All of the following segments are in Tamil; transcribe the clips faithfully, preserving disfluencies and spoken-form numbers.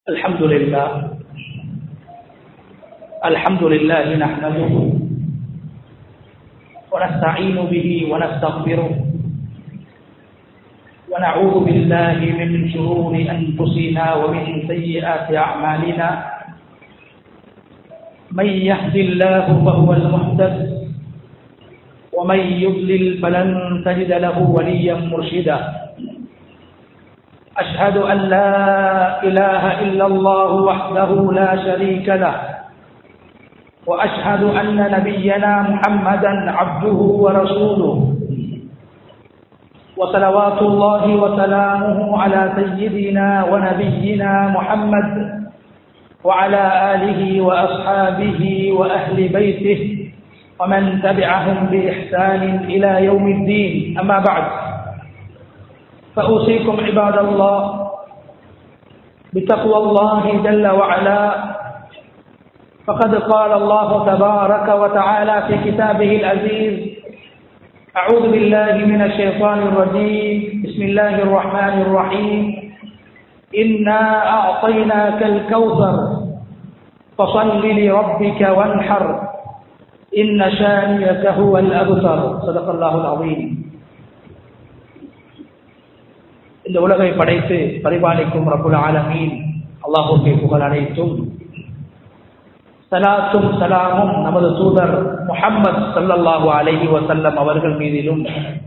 الحمد لله الحمد لله نحمده ونستعين به ونستغفره ونعوذ بالله من شرور أنفسنا ومن سيئات أعمالنا من يهد الله فهو المهتد ومن يضلل فلن تجد له وليا مرشدا أشهد أن لا إله إلا الله وحده لا شريك له وأشهد أن نبينا محمدا عبده ورسوله وصلوات الله وسلامه على سيدنا ونبينا محمد وعلى آله وأصحابه وأهل بيته ومن تبعهم بإحسان إلى يوم الدين. أما بعد، فأوصيكم عباد الله بتقوى الله جل وعلا، فقد قال الله تبارك وتعالى في كتابه العزيز: أعوذ بالله من الشيطان الرجيم، بسم الله الرحمن الرحيم، إنا أعطيناك الكوثر فصل لربك وانحر إن شانئك هو الأبتر. صدق الله العظيم. இந்த உலகை படைத்து பரிபாலிக்கும் ரப்புல் ஆலமீன் அல்லாஹ்வுக்கே புகழ் அனைத்தும். ஸலாத்தும் ஸலாமும் நமது தூதர் முஹம்மது ஸல்லல்லாஹு அலைஹி வஸல்லம் அவர்கள் மீதிலும்,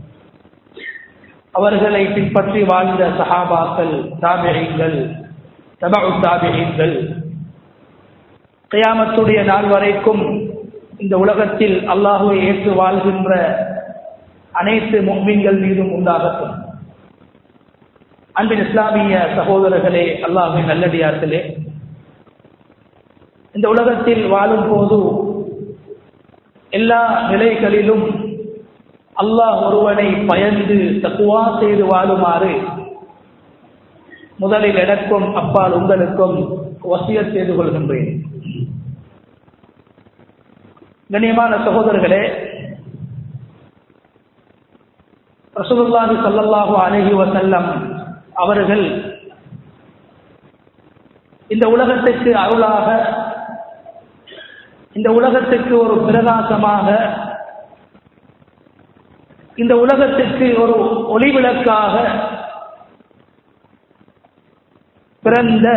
அவர்களை பின்பற்றி வாழ்ந்த சஹாபாக்கள், தாபிஈன்கள், தபஉ தாபிஈன்கள், கியாமத்துடைய நாள் வரைக்கும் இந்த உலகத்தில் அல்லாஹ்வை ஏற்று வாழ்கின்ற அனைத்து முஃமின்கள் மீதும் உண்டாகட்டும். அன்பின் இஸ்லாமிய சகோதரர்களே, அல்லாஹ்வின் நல்லடியார்களே, இந்த உலகத்தில் வாழும் போது எல்லா நிலைகளிலும் அல்லாஹ் ஒருவனை பயந்து தக்வா செய்து வாழுமாறு முதலில் எனக்கும் அப்பால் உங்களுக்கும் வசியத் செய்து கொள்கின்றேன். கண்ணியமான சகோதரர்களே, ரசூலுல்லாஹி ஸல்லல்லாஹு அலைஹி வஸல்லம் அவர்கள் இந்த உலகத்திற்கு அருளாக, இந்த உலகத்திற்கு ஒரு பிரகாசமாக, இந்த உலகத்திற்கு ஒரு ஒளிவிளக்காக பிறந்த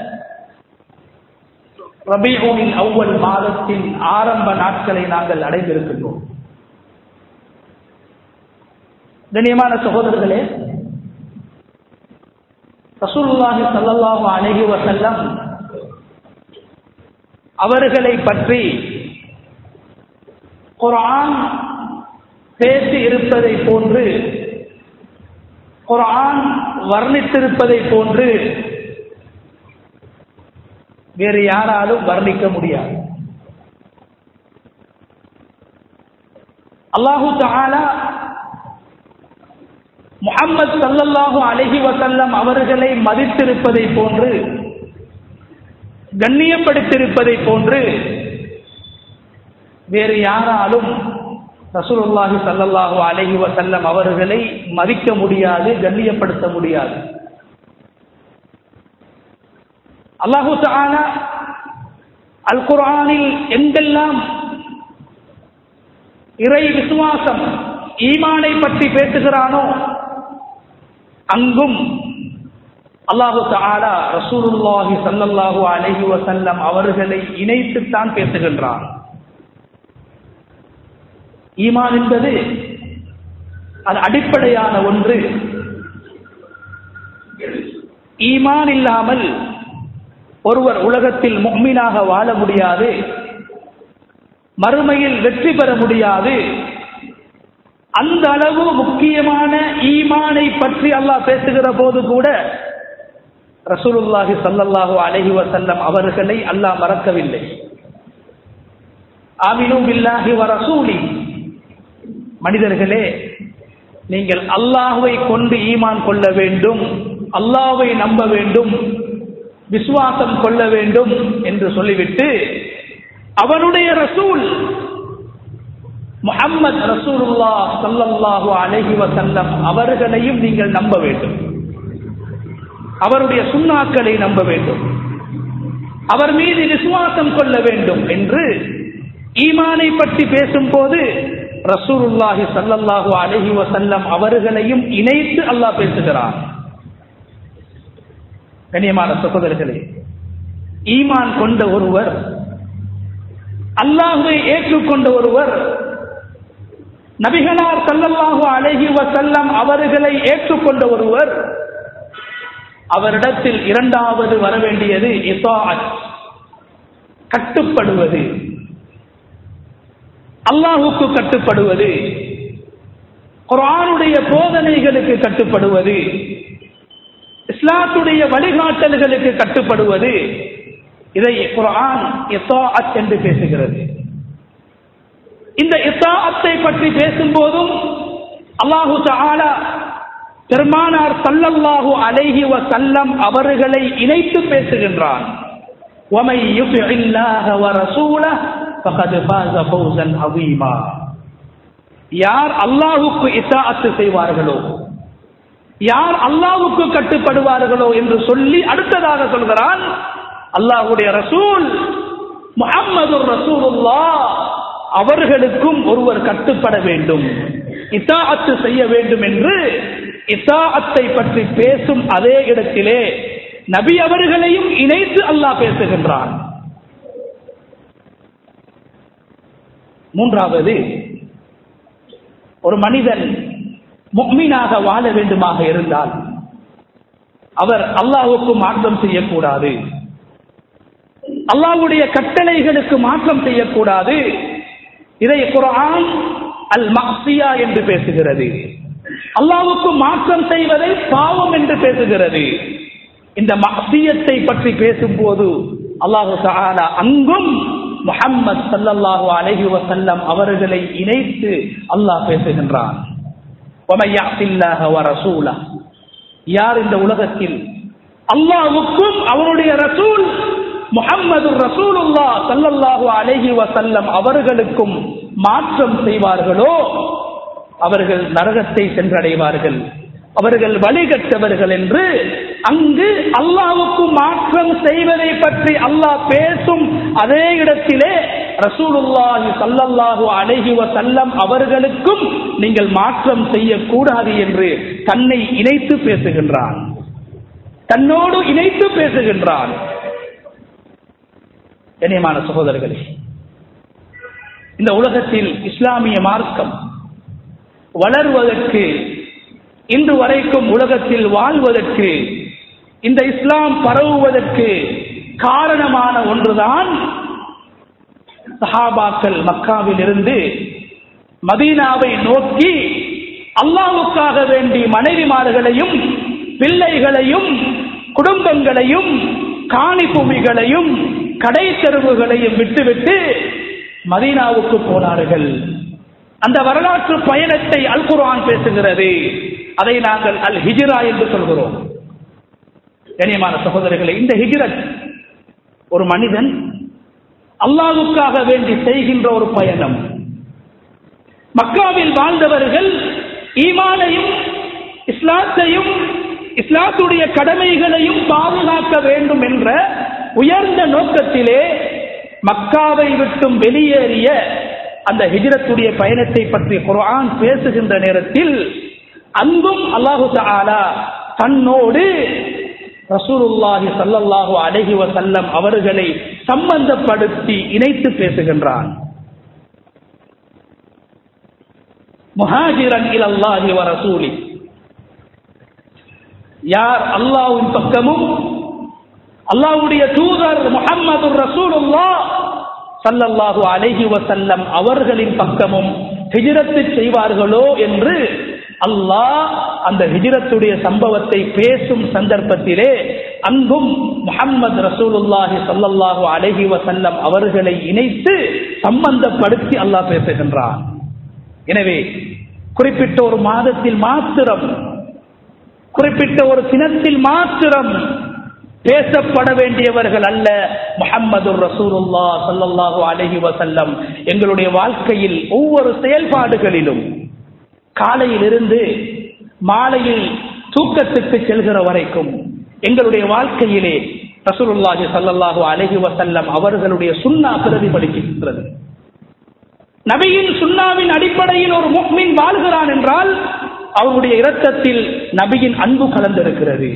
ரபீஉல் அவ்வல் மாதத்தின் ஆரம்ப நாட்களை நாங்கள் அடைந்திருக்கின்றோம். கண்ணியமான சகோதரர்களே, ரசூலுல்லாஹி ஸல்லல்லாஹு அலைஹி வஸல்லம் அவர்களை பற்றி குர்ஆன் பேசி இருப்பதை போன்று, குர்ஆன் வர்ணித்திருப்பதை போன்று வேறு யாராலும் வர்ணிக்க முடியாது. அல்லாஹு தஆலா முஹம்மது ஸல்லல்லாஹு அலைஹி வஸல்லம் அவர்களை மதித்திருப்பதை போன்று, கண்ணியப்படுத்தியிருப்பதை போன்று வேறு யாராலும் ரசூலுல்லாஹி ஸல்லல்லாஹு அலைஹி வஸல்லம் அவர்களை மதிக்க முடியாது, கண்ணியப்படுத்த முடியாது. அல்லாஹு தஆலா அல் குர்ஆனில் எங்கெல்லாம் இறை விசுவாசம், ஈமானை பற்றி பேசுகிறானோ அங்கும் அல்லாஹு தஆலா ரசூலுல்லாஹி ஸல்லல்லாஹு அலைஹி வஸல்லம் அவர்களை இணைத்துத்தான் பேசுகின்றான். ஈமான் என்பது அது அடிப்படையான ஒன்று. ஈமான் இல்லாமல் ஒருவர் உலகத்தில் முஃமினாக வாழ முடியாது, மறுமையில் வெற்றி பெற முடியாது. அந்த அளவு முக்கியமான ஈமானை பற்றி அல்லாஹ் பேசுகிற போது கூட ரசூலுல்லாஹி ஸல்லல்லாஹு அலைஹி வஸல்லம் அவர்களை அல்லாஹ் மறக்கவில்லை. ஆமினு பில்லாஹி வ ரசூலி, மனிதர்களே நீங்கள் அல்லாஹ்வை கொண்டு ஈமான் கொள்ள வேண்டும், அல்லாஹ்வை நம்ப வேண்டும், விசுவாசம் கொள்ள வேண்டும் என்று சொல்லிவிட்டு அவனுடைய ரசூல் முஹம்மது ரசூலுல்லாஹ் ஸல்லல்லாஹு அலைஹி வஸல்லம் அவர்களையும் நீங்கள் நம்ப வேண்டும். அவருடைய சுன்னாக்களை நம்ப வேண்டும். அவர் மீது விசுவாசம் கொள்ள வேண்டும் என்று ஈமானை பற்றி பேசும்போது ரசூலுல்லாஹி ஸல்லல்லாஹு அலைஹி வஸல்லம் அவர்களையும் இணைத்து அல்லாஹ் பேசுகிறார். கண்ணியமான சகோதரர்களே, ஈமான் கொண்ட ஒருவர், அல்லாஹ்வை ஏற்றுக்கொண்ட ஒருவர், நபிகளார் ஸல்லல்லாஹு அலைஹி வஸல்லம் அவர்களை ஏற்றுக்கொண்ட ஒருவர், அவரிடத்தில் இரண்டாவது வர வேண்டியது இதாஅத், கட்டுப்படுவது, அல்லாஹ்வுக்கு கட்டுப்படுவது, குர்ஆனுடைய போதனைகளுக்கு கட்டுப்படுவது, இஸ்லாத்துடைய வழிகாட்டல்களுக்கு கட்டுப்படுவது. இதை குர்ஆன் இதாஅத் என்று பேசுகிறது. இந்த இதாஅத்தை பற்றி பேசும்போதும் அல்லாஹு தஆலா பெருமானார் ஸல்லல்லாஹு அலைஹி வஸல்லம் அவர்களை இணைத்து பேசுகின்றான். وَمَن يُطِعِ اللَّهَ وَرَسُولَهُ فَقَدْ فَازَ فَوْزًا عَظِيمًا. யார் அல்லாஹ்வுக்கு இதாஅத் செய்வார்களோ, யார் அல்லாஹ்வுக்கு கட்டுப்படுவார்களோ என்று சொல்லி அடுத்ததாக சொல்கிறான், அல்லாஹ்வுடைய ரசூல் முஹம்மதுர் ரசூலுல்லாஹ் அவர்களுக்கும் ஒருவர் கட்டுப்பட வேண்டும், இதாஅத் செய்ய வேண்டும் என்று இதாஅத்தை பற்றி பேசும் அதே இடத்திலே நபி அவர்களையும் இணைத்து அல்லாஹ் பேசுகின்றான். மூன்றாவது, ஒரு மனிதன் முஃமினாக வாழ வேண்டுமாக இருந்தால் அவர் அல்லாஹ்வுக்கு மாற்றம் செய்யக்கூடாது, அல்லாஹ்வுடைய கட்டளைகளுக்கு மாற்றம் செய்யக்கூடாது. இதை குர்ஆன் அல் மஅசியா என்று பேசுகிறது. அல்லாஹ்வுக்கு மாற்றம் செய்வதை பாவம் என்று பேசுகிறது. இந்த மஅசியத்தை பற்றி பேசும்போது அல்லாஹ் தஆலா அங்கும் முஹம்மது ஸல்லல்லாஹு அலைஹி வஸல்லம் அவர்களை இணைத்து அல்லாஹ் பேசுகின்றான். وَمَن يَعْصِ اللَّهَ وَرَسُولَهُ. யார் இந்த உலகத்தில் அல்லாஹ்வுக்கும் அவருடைய ரசூல் முஹம்மது ரசூலுல்லாஹ் ஸல்லல்லாஹு அலைஹி வஸல்லம் அவர்களுக்கும் மாற்றம் செய்வார்களோ அவர்கள் நரகத்தை சென்றடைவார்கள், அவர்கள் வழிகட்டவர்கள் என்று அங்கு அல்லாஹ்வுக்கு மாற்றம் செய்வதை பற்றி அல்லாஹ் பேசும் அதே இடத்திலே ரசூலுல்லாஹி ஸல்லல்லாஹு அலைஹி வஸல்லம் அவர்களுக்கும் நீங்கள் மாற்றம் செய்யக்கூடாது என்று தன்னை இணைத்து பேசுகின்றான், தன்னோடு இணைத்து பேசுகின்றான். கண்ணியமான சகோதரர்களே, இந்த உலகத்தில் இஸ்லாமிய மார்க்கம் வளர்வதற்கு, இன்று வரைக்கும் உலகத்தில் வாழ்வதற்கு, இந்த இஸ்லாம் பரவுவதற்கு காரணமான ஒன்றுதான் சஹாபாக்கள் மக்காவில் இருந்து மதீனாவை நோக்கி அல்லாஹ்வுக்காக வேண்டி மனைவிமார்களையும் பிள்ளைகளையும் குடும்பங்களையும் காணி பூமிகளையும் கடை தெருவுகளையும் விட்டுவிட்டு மதீனாவுக்கு போனார்கள். அந்த வரலாற்று பயணத்தை அல் குர்ஆன் பேசுகிறது. அதை நாங்கள் அல் ஹிஜ்ரா என்று சொல்கிறோம். கண்ணியமான சகோதரர்களே, இந்த ஹிஜ்ரத் ஒரு மனிதன் அல்லாஹ்வுக்காக வேண்டி செய்கின்ற ஒரு பயணம். மக்காவில் வாழ்ந்தவர்கள் ஈமானையும் இஸ்லாத்தையும் இஸ்லாத்துடைய கடமைகளையும் பாதுகாக்க வேண்டும் என்ற உயர்ந்த நோக்கத்திலே மக்காவை விட்டும் வெளியேறிய அந்த ஹிஜ்ரத்துடைய பயணத்தை பற்றி குர்ஆன் பேசுகின்ற நேரத்தில் அங்கும் அல்லாஹு தஆலா தன்னோடு ரசூலுல்லாஹி ஸல்லல்லாஹு அலைஹி வஸல்லம் அவர்களை சம்பந்தப்படுத்தி இணைத்து பேசுகின்றான். முஹாஜிரன் இலல்லாஹி வ ரசூலி, யார் அல்லாஹ்வின் பக்கமும் அல்லாஹ்வுடைய தூதர் முஹம்மது ரசூலுல்லாஹ் ஸல்லல்லாஹு அலைஹி வஸல்லம் அவர்களின் பக்கமும் ஹிஜ்ரத் செய்வார்களோ என்று அல்லாஹ் அந்த ஹிஜ்ரத்துடைய சம்பவத்தை பேசும் சந்தர்ப்பத்திலே அங்கும் முஹம்மது ரசூலுல்லாஹி ஸல்லல்லாஹு அலைஹி வஸல்லம் அவர்களை இணைத்து சம்பந்தப்படுத்தி அல்லாஹ் பேசுகின்றான். எனவே குறிப்பிட்ட ஒரு மாதத்தில் மாத்திரம், குறிப்பிட்ட ஒரு தினத்தில் மாத்திரம் பேசப்பட வேண்டியவர்கள் அல்ல முஹம்மது ரசூலுல்லாஹ் ஸல்லல்லாஹு அலைஹி வஸல்லம். எங்களுடைய வாழ்க்கையில் ஒவ்வொரு செயல்பாடுகளிலும் காலையிலிருந்து மாலையில் தூக்கத்துக்கு செல்கிற வரைக்கும் எங்களுடைய வாழ்க்கையிலே ரசூலுல்லாஹி ஸல்லல்லாஹு அலைஹி வஸல்லம் அவர்களுடைய சுன்னா பிரதிபலிக்கின்றது. நபியின் சுன்னாவின் அடிப்படையில் ஒரு முஃமின் வாழ்கிறான் என்றால் அவருடைய இரத்தத்தில் நபியின் அன்பு கலந்திருக்கிறது.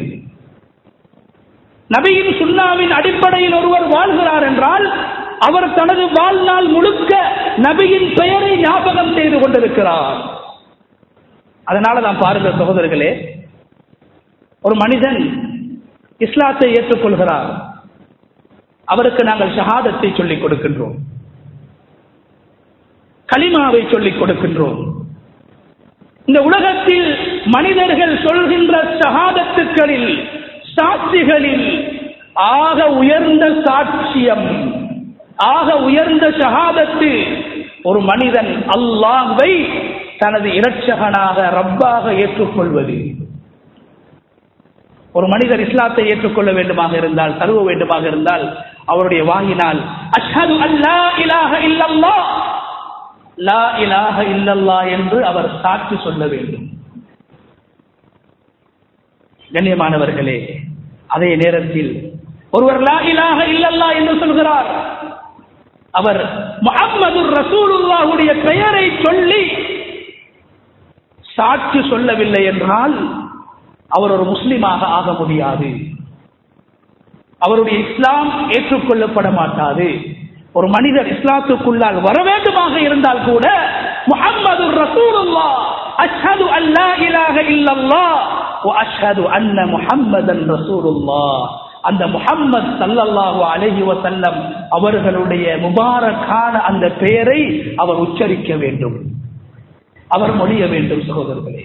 நபியின் சுன்னாவின் அடிப்படையில் ஒருவர் வாழ்கிறார் என்றால் அவர் தனது வாழ்நாள் முழுக்க நபியின் பெயரை ஞாபகம் செய்து கொண்டிருக்கிறார். அதனால தான் பாருங்கள் சகோதரர்களே, ஒரு மனிதன் இஸ்லாத்தை ஏற்றுக்கொள்கிறார், அவருக்கு நாங்கள் ஷஹாதத்தை சொல்லிக் கொடுக்கின்றோம், கலிமாவை சொல்லிக் கொடுக்கின்றோம். இந்த உலகத்தில் மனிதர்கள் சொல்கின்ற ஷஹாதத்துக்களில், சாட்சிகளில் ஆக உயர்ந்த சாட்சியம், ஆக உயர்ந்த ஷஹாதத்து ஒரு மனிதன் அல்லாஹ்வை தனது இரட்சகனாக ரப்பாக ஏற்றுக்கொள்வது. ஒரு மனிதர் இஸ்லாத்தை ஏற்றுக்கொள்ள வேண்டுமாக இருந்தால், தழுவ வேண்டுமாக இருந்தால், அவருடைய வாயினால் அஷ்ஹது அல்லா இலாஹ இல்லல்லாஹ், லா இலாஹ இல்லல்லாஹ் என்று அவர் சாட்சி சொல்ல வேண்டும். கண்ணியமானவர்களே, அதே நேரத்தில் ஒருவர் லா இலாஹ இல்லல்லாஹ் என்று சொல்கிறார், அவர் முஹம்மது ரசூலுல்லாஹுடைய பெயரை சொல்லி சாட்சி சொல்லவில்லை என்றால் அவர் ஒரு முஸ்லிமாக ஆக முடியாது, அவருடைய இஸ்லாம் ஏற்றுக்கொள்ளப்பட மாட்டாது. ஒரு மனிதர் இஸ்லாத்துக்குள்ளால் வர வேண்டுமாக இருந்தால் கூட முஹம்மது ரசூலுல்லாஹ், அஷ்ஹது அல்லா இலாஹ இல்லல்லாஹ் வ அஷ்ஹது அன்ன முஹம்மதன் ரசூலுல்லாஹ், அந்த முஹம்மது ஸல்லல்லாஹு அலைஹி வஸல்லம் அவர்களுடைய முபாரக்கான அந்த பெயரை அவர் உச்சரிக்க வேண்டும், அவர் மொழிய வேண்டும். சகோதரர்களே,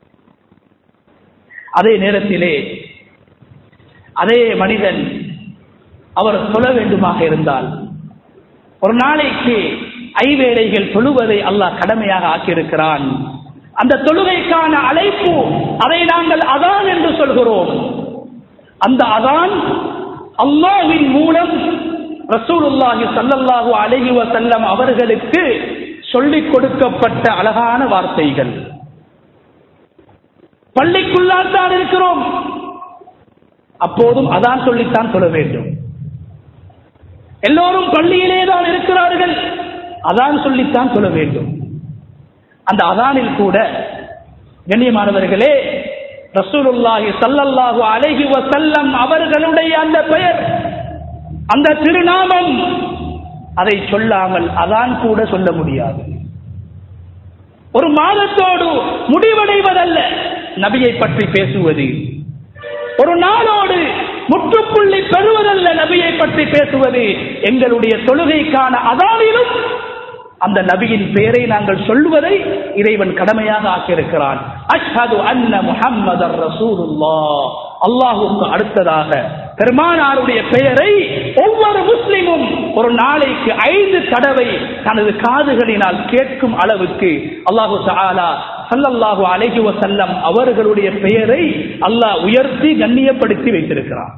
அதே நேரத்திலே அதே மனிதன் அவர் தொழ வேண்டுமாக இருந்தால், ஒரு நாளைக்கு ஐவேளைகள் தொழுவதை அல்லாஹ் கடமையாக ஆக்கியிருக்கிறான். அந்த தொழுகைக்கான அழைப்பு, அதை நாங்கள் அதான் என்று சொல்கிறோம். அந்த அதான் அல்லாஹ்வின் மூலம் ரசூலுல்லாஹி ஸல்லல்லாஹு அலைஹி வஸல்லம் அவர்களுக்கு சொல்லிக் கொடுக்கப்பட்ட அழகான வார்த்தைகள். பள்ளிக்குள்ளால் தான் இருக்கிறோம், அப்போதும் அதான் சொல்லித்தான் சொல்ல வேண்டும். எல்லோரும் பள்ளியிலே தான் இருக்கிறார்கள், அதான் சொல்லித்தான் சொல்ல வேண்டும். அந்த அதானில் கூட கண்ணியமானவர்களே, ரசூலுல்லாஹி ஸல்லல்லாஹு அலைஹி வஸல்லம் அவர்களுடைய அந்த பெயர், அந்த திருநாமம், அதை சொல்லாமல் அதான் கூட சொல்ல முடியாது. ஒரு மாதத்தோடு முடிவடைவதல்ல நபியை பற்றி பேசுவது, ஒரு நாளோடு முற்றுப்புள்ளி பெறுவதல்ல நபியை பற்றி பேசுவது. எங்களுடைய தொழுகைக்கான அதானிலும் அந்த நபியின் பெயரை நாங்கள் சொல்வதை இறைவன் கடமையாக ஆக்கியிருக்கிறான். அஷ்ஹது அன்ன முஹம்மதர் ரசூலுல்லாஹ். அல்லாஹ்வுக்கு அடுத்ததாக பெருமானாருடைய பெயரை ஒவ்வொரு முஸ்லிமும் ஒரு நாளைக்கு ஐந்து தடவை தனது காதுகளினால் கேட்கும் அளவுக்கு அல்லாஹு தஆலா ஸல்லல்லாஹு அலைஹி வஸல்லம் அவர்களுடைய பெயரை அல்லாஹ் உயர்த்தி கண்ணியப்படுத்தி வைத்திருக்கிறார்.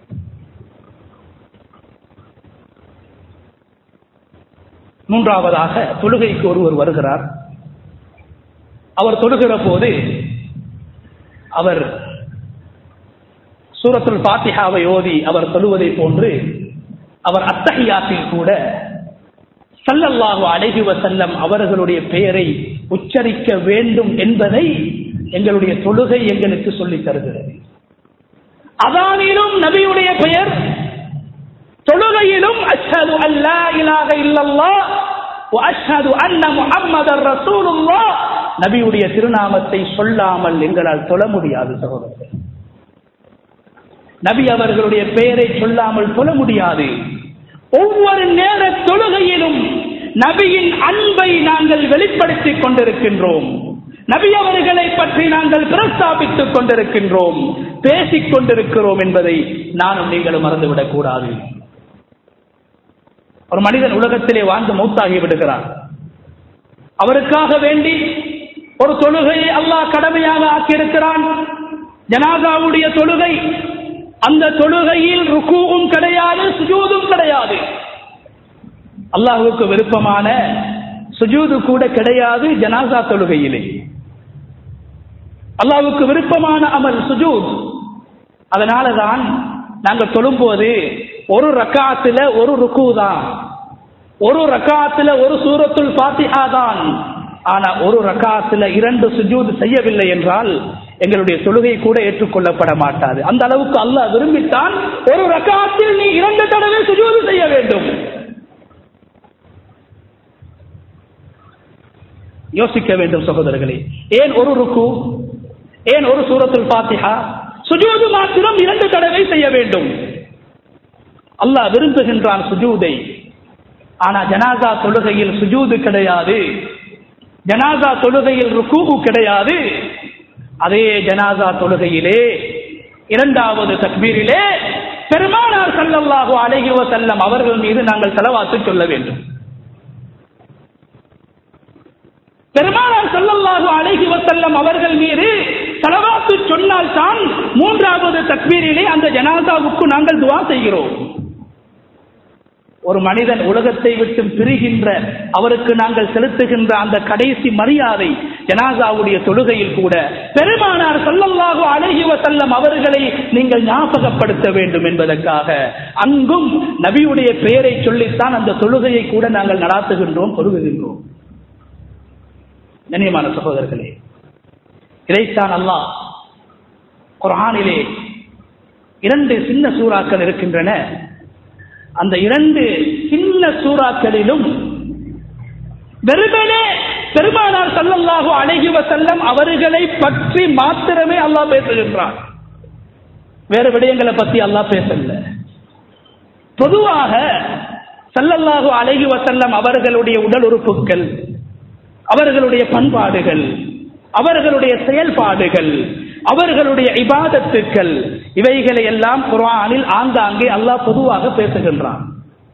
மூன்றாவதாக, தொழுகைக்கு ஒருவர் வருகிறார். அவர் தொழுகிற போது அவர் சூரத்துல் ஃபாத்திஹாவை ஓதி அவர் தொழுவதை போன்று அவர் அத்தஹியாத்தில் கூட ஸல்லல்லாஹு அலைஹி வஸல்லம் அவர்களுடைய பெயரை உச்சரிக்க வேண்டும் என்பதை எங்களுடைய தொழுகை எங்களுக்கு சொல்லித் தருகிறது. அதானிலும் நபியுடைய பெயர், தொழுகையிலும் அஷ்ஹது அல்லா இலாஹ இல்லல்லாஹ் வ அஷ்ஹது அன்ன முஹம்மதர் ரசூலுல்லாஹ், நபியுடைய திருநாமத்தை சொல்லாமல் எங்களால் தொழ முடியாது. சகோதரர்களே, நபி அவர்களுடைய பெயரை சொல்லாமல் தொழ முடியாது. ஒவ்வொரு நேர தொழுகையிலும் நபியின் அன்பை நாங்கள் வெளிப்படுத்திக் கொண்டிருக்கின்றோம், நபி அவர்களை பற்றி நாங்கள் பிரஸ்தாபித்துக் கொண்டிருக்கின்றோம், பேசிக் கொண்டிருக்கிறோம் என்பதை நானும் நீங்களும் மறந்துவிடக் கூடாது. ஒரு மனிதன் உலகத்திலே வாழ்ந்து மௌத்தாகி விடுகிறார். அவருக்காக வேண்டி ஒரு தொழுகையை அல்லாஹ் கடமையாக ஆக்கியிருக்கிறான், ஜனாசாவுடைய தொழுகை. அந்த தொழுகையில் ருக்கூவும் கிடையாது, சுஜூதும் கிடையாது. அல்லாஹ்வுக்கு விருப்பமான சுஜூது கூட கிடையாது ஜனாசா தொழுகையிலே. அல்லாஹ்வுக்கு விருப்பமான அமல் சுஜூத். அதனாலதான் நாங்க தொழும்போது ஒரு ரக்காத்துல ஒரு ருக்கு தான், ஒரு ரக்காத்துல ஒரு சூரத்துல் ஃபாத்திஹா தான். ஆனா ஒரு ரக்காத்துல இரண்டு சுஜூத் செய்யவில்லை என்றால் எங்களுடைய தொழுகை கூட ஏற்றுக்கொள்ளப்பட மாட்டாது. அந்த அளவுக்கு அல்லாஹ் விரும்பித்தான் ஒரு ரக்காத்தில் நீ இரண்டு தடவை சுஜூத் செய்ய வேண்டும். யோசிக்க வேண்டும் சகோதரர்களே. ஏன் ஒரு ருக்கு, ஏன் ஒரு சூரத்துல் ஃபாத்திஹா? சுஜூது மாத்திரம் இரண்டு தடவை செய்ய வேண்டும். அல்லாஹ் விரும்புகின்றான் சுஜூதை. ஆனா ஜனாசா தொழுகையில் சுஜூது கிடையாது, ஜனாசா தொழுகையில் ருக்கூ கிடையாது. அதே ஜனாசா தொழுகையிலே இரண்டாவது தக்பீரிலே பெருமானார் ஸல்லல்லாஹு அலைஹி வஸல்லம் அவர்கள் மீது நாங்கள் ஸலவாத்து சொல்ல வேண்டும். பெருமானார் ஸல்லல்லாஹு அலைஹி வஸல்லம் அவர்கள் மீது ஸலவாத்து சொன்னால் தான் மூன்றாவது தக்பீரிலே அந்த ஜனாசாவுக்கு நாங்கள் துஆ செய்கிறோம். ஒரு மனிதன் உலகத்தை விட்டு பிரிகின்ற அவருக்கு நாங்கள் செலுத்துகின்ற அந்த கடைசி மரியாதை ஜனாசாவுடைய தொழுகையில் கூட பெருமானார் ஸல்லல்லாஹு அலைஹி வஸல்லம் அவர்களை நீங்கள் ஞாபகப்படுத்த வேண்டும் என்பதற்காக அங்கும் நபியுடைய பெயரை சொல்லித்தான் அந்த தொழுகையை கூட நாங்கள் நடாத்துகின்றோம், தொழுகுகின்றோம். கண்ணியமான சகோதரர்களே, இதைத்தான் அல்லாஹ் குர்ஆனிலே இரண்டு சின்ன சூறாக்கள் இருக்கின்றன. அந்த இரண்டு சின்ன சூறாக்களிலும் வெறுமனே பெருமானார் ஸல்லல்லாஹு அலைஹி வஸல்லம் அவர்களை பற்றி மாத்திரமே அல்லாஹ் பேசுகின்றான். வேறு விடயங்களை பத்தி அல்லாஹ் பேசல. பொதுவாக ஸல்லல்லாஹு அலைஹி வஸல்லம் அவர்களுடைய உடல் உறுப்புகள், அவர்களுடைய பண்பாடுகள், அவர்களுடைய செயல்பாடுகள், அவர்களுடைய இபாதத்துக்கள், இவைகளை எல்லாம் குர்ஆனில் ஆங்காங்கே அல்லாஹ் பொதுவாக பேசுகின்றான்.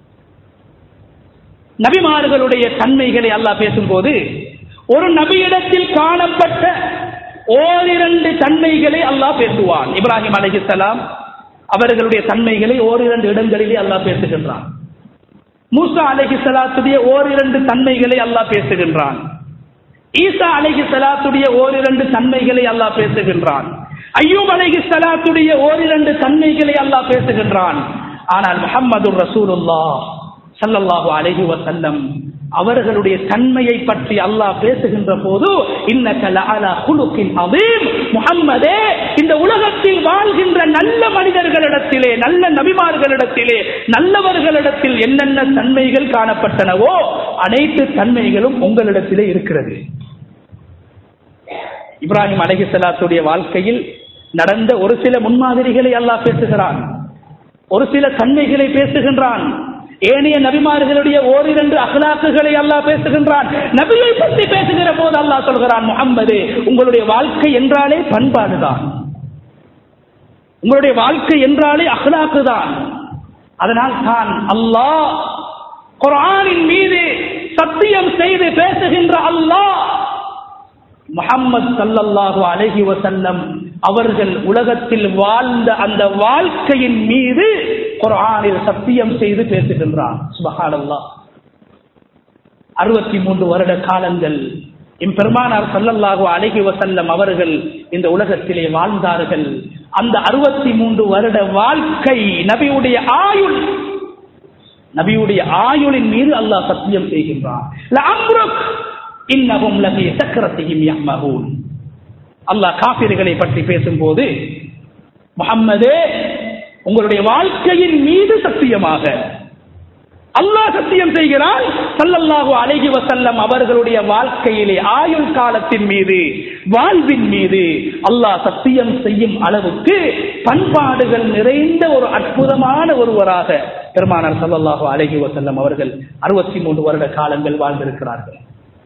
நபிமார்களுடைய தன்மைகளை அல்லாஹ் பேசும்போது ஒரு நபியிடத்தில் காணப்பட்ட ஓரிரண்டு தன்மைகளை அல்லாஹ் பேசுவான். இப்ராஹிம் அலைஹிஸ்ஸலாம் அவர்களுடைய தன்மைகளை ஓரிரண்டு இடங்களிலே அல்லாஹ் பேசுகின்றான். மூசா அலைஹிஸ்ஸலாத்துடைய ஓரிரண்டு தன்மைகளை அல்லாஹ் பேசுகின்றான். ஈசா அலைஹிஸ்ஸலாத்துடைய ஓரிரண்டு தன்மைகளை அல்லாஹ் பேசுகின்றான். அய்யூப் அலைஹிஸ்ஸலாத்துடைய ஓரிரண்டு தன்மைகளை அல்லாஹ் பேசுகின்றான். ஆனால் முஹம்மதுர் ரசூலுல்லாஹ் ஸல்லல்லாஹு அலைஹி வஸல்லம் அவர்களுடைய தன்மையை பற்றி அல்லாஹ் பேசுகின்ற போது இன்னக லஅலா குலுகின் அதீம், முஹம்மதே இந்த உலகத்தில் வாழ்கின்ற நல்ல மனிதர்களிடத்திலே, நல்ல நபிமார்களிடத்திலே, நல்லவர்களிடத்தில் என்னென்ன தன்மைகள் காணப்பட்டனவோ அனைத்து தன்மைகளும் உங்களிடத்திலே இருக்கிறது. இப்ராஹிம் அலைஹிஸ்ஸலாத்துடைய வாழ்க்கையில் நடந்த ஒரு சில முன்மாதிரிகளை அல்லாஹ் பேசுகிறான், ஒரு சில தன்மைகளை பேசுகின்றான். ஏனைய நபிமார்களுடைய ஓரிரண்டு அக்லாக்குகளை அல்லாஹ் பேசுகின்றான். நபியை பற்றி பேசுகிற போது அல்லாஹ் சொல்கிறான், முஹம்மதே உங்களுடைய வாழ்க்கை என்றாலே பண்பாடுதான், உங்களுடைய வாழ்க்கை என்றாலே அக்லாக்கு தான். அதனால் தான் அல்லாஹ் குர்ஆனின் மீது சத்தியம் செய்து பேசுகின்ற அல்லாஹ் முஹம்மது ஸல்லல்லாஹு அலைஹி வஸல்லம் அவர்கள் உலகத்தில் வாழ்ந்த அந்த வாழ்க்கையின் மீது குர்ஆனில் சத்தியம் செய்து பேசுகின்றான். சுப்ஹானல்லாஹ். அறுபத்தி மூன்று வருட காலங்கள் பெருமானார் ஸல்லல்லாஹு அலைஹி வஸல்லம் அவர்கள் இந்த உலகத்திலே வாழ்ந்தார்கள். அந்த அறுபத்தி மூன்று வருட வாழ்க்கை நபியுடைய ஆயுள், நபியுடைய ஆயுளின் மீது அல்லாஹ் சத்தியம் செய்கின்றான். லஅம்ருக் இன்னஹும் லஃபீ சக்ரத்திஹிம் யஹ்மஹூன். அல்லாஹ் காஃபிர்களை பற்றி பேசும்போது, முஹம்மதே உங்களுடைய வாழ்க்கையின் மீது சத்தியமாக அல்லாஹ் சத்தியம் செய்கிறான். ஸல்லல்லாஹு அலைஹி வஸல்லம் அவர்களுடைய வாழ்க்கையிலே ஆயுள் காலத்தின் மீது, வாழ்வின் மீது அல்லாஹ் சத்தியம் செய்யும் அளவுக்கு பண்பாடுகள் நிறைந்த ஒரு அற்புதமான ஒருவராக பெருமானார் ஸல்லல்லாஹு அலைஹி வஸல்லம் அவர்கள் அறுபத்தி மூன்று வருட காலங்கள் வாழ்ந்திருக்கிறார்கள்.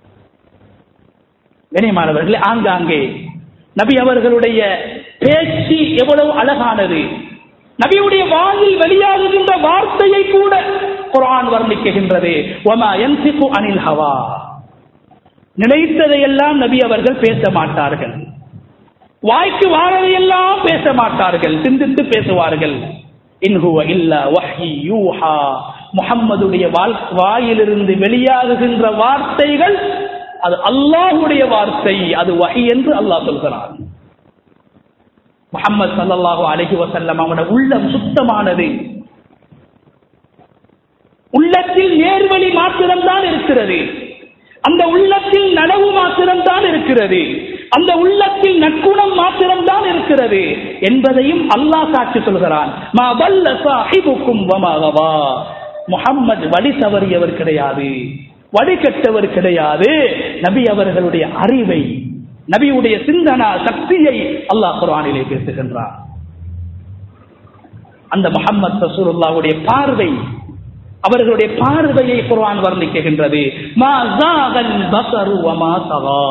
கண்ணியமானவர்களே, ஆங்காங்கே நபி அவர்களுடைய பேச்சு எவ்வளவு அழகானது. நபியுடைய வாயில் வெளியாகுகின்ற வார்த்தையை கூட குர்ஆன் வர்ணிக்குகின்றது. வமா யன்சிகு அனில் ஹவா. நினைத்ததையெல்லாம் நபி அவர்கள் பேச மாட்டார்கள், வாய்க்கு வாரதையெல்லாம் பேச மாட்டார்கள், சிந்தித்து பேசுவார்கள். இன் ஹுவ இல்லா வஹ்யி யூஹா. முஹம்மதுடைய வாயிலிருந்து வெளியாகுகின்ற வார்த்தைகள் அது அல்லாஹ்வுடைய வார்த்தை, அது வஹி என்று அல்லாஹ் சொல்கிறான். முஹம்மது ஸல்லல்லாஹு அலைஹி வஸல்லம் அவருடைய உள்ளம் சுத்தமானது. உள்ளத்தில் நேர்வழி மாத்திரம்தான் இருக்கிறது. அந்த உள்ளத்தில் நனவு மாத்திரம்தான் இருக்கிறது. அந்த உள்ளத்தில் நற்குணம் மாத்திரம்தான் இருக்கிறது என்பதையும் அல்லாஹ் சாட்சி சொல்கிறான். மா வல்ல சாஹிபுக்கும் வமா கவா. முஹம்மது வழி தவறியவர் கிடையாது, வழிகட்டவர் கிடையாது. நபி அவர்களுடைய அறிவை, நபியுடைய சிந்தனா சக்தியை அல்லாஹ் குர்ஆனிலே பேசுகின்றார். அந்த முஹம்மது ரசூலுல்லாஹ்வுடைய பார்வை, அவர்களுடைய பார்வையை குர்ஆன் வர்ணிக்கின்றது. மா ஸாகல் பஸரு வமா தகா.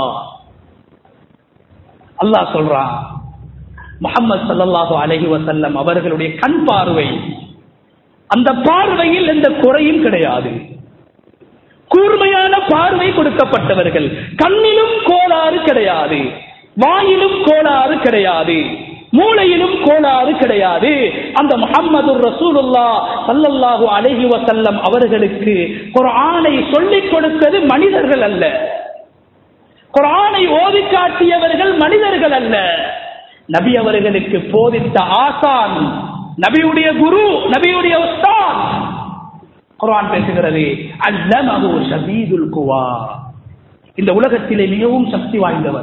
அல்லாஹ் சொல்றான், முஹம்மது ஸல்லல்லாஹு அலைஹி வஸல்லம் அவர்களுடைய கண் பார்வை, அந்த பார்வையில் எந்த குறையும் கிடையாது. கூர்மையான பார்வை கொடுக்கப்பட்டவர்கள். கண்ணிலும் கோளாறு கிடையாது, வாயிலும் கோளாறு கிடையாது, மூளையிலும் கோளாறு கிடையாது. அந்த முஹம்மது ரசூலுல்லாஹ் ஸல்லல்லாஹு அலைஹி வஸல்லம் அவர்களுக்கு குர்ஆனை சொல்லிக் கொடுத்தது மனிதர்கள் அல்ல, குர்ஆனை ஓதி காட்டியவர்கள் மனிதர்கள் அல்ல. நபி அவர்களுக்கு போதித்த ஆசான், நபியுடைய குரு, நபியுடைய உஸ்தாத். குர்ஆன் பேசுகிறது, அல்லமஹு ஷதீதுல் குவா. இந்த உலகத்திலே மிகவும் சக்தி வாய்ந்தவர்,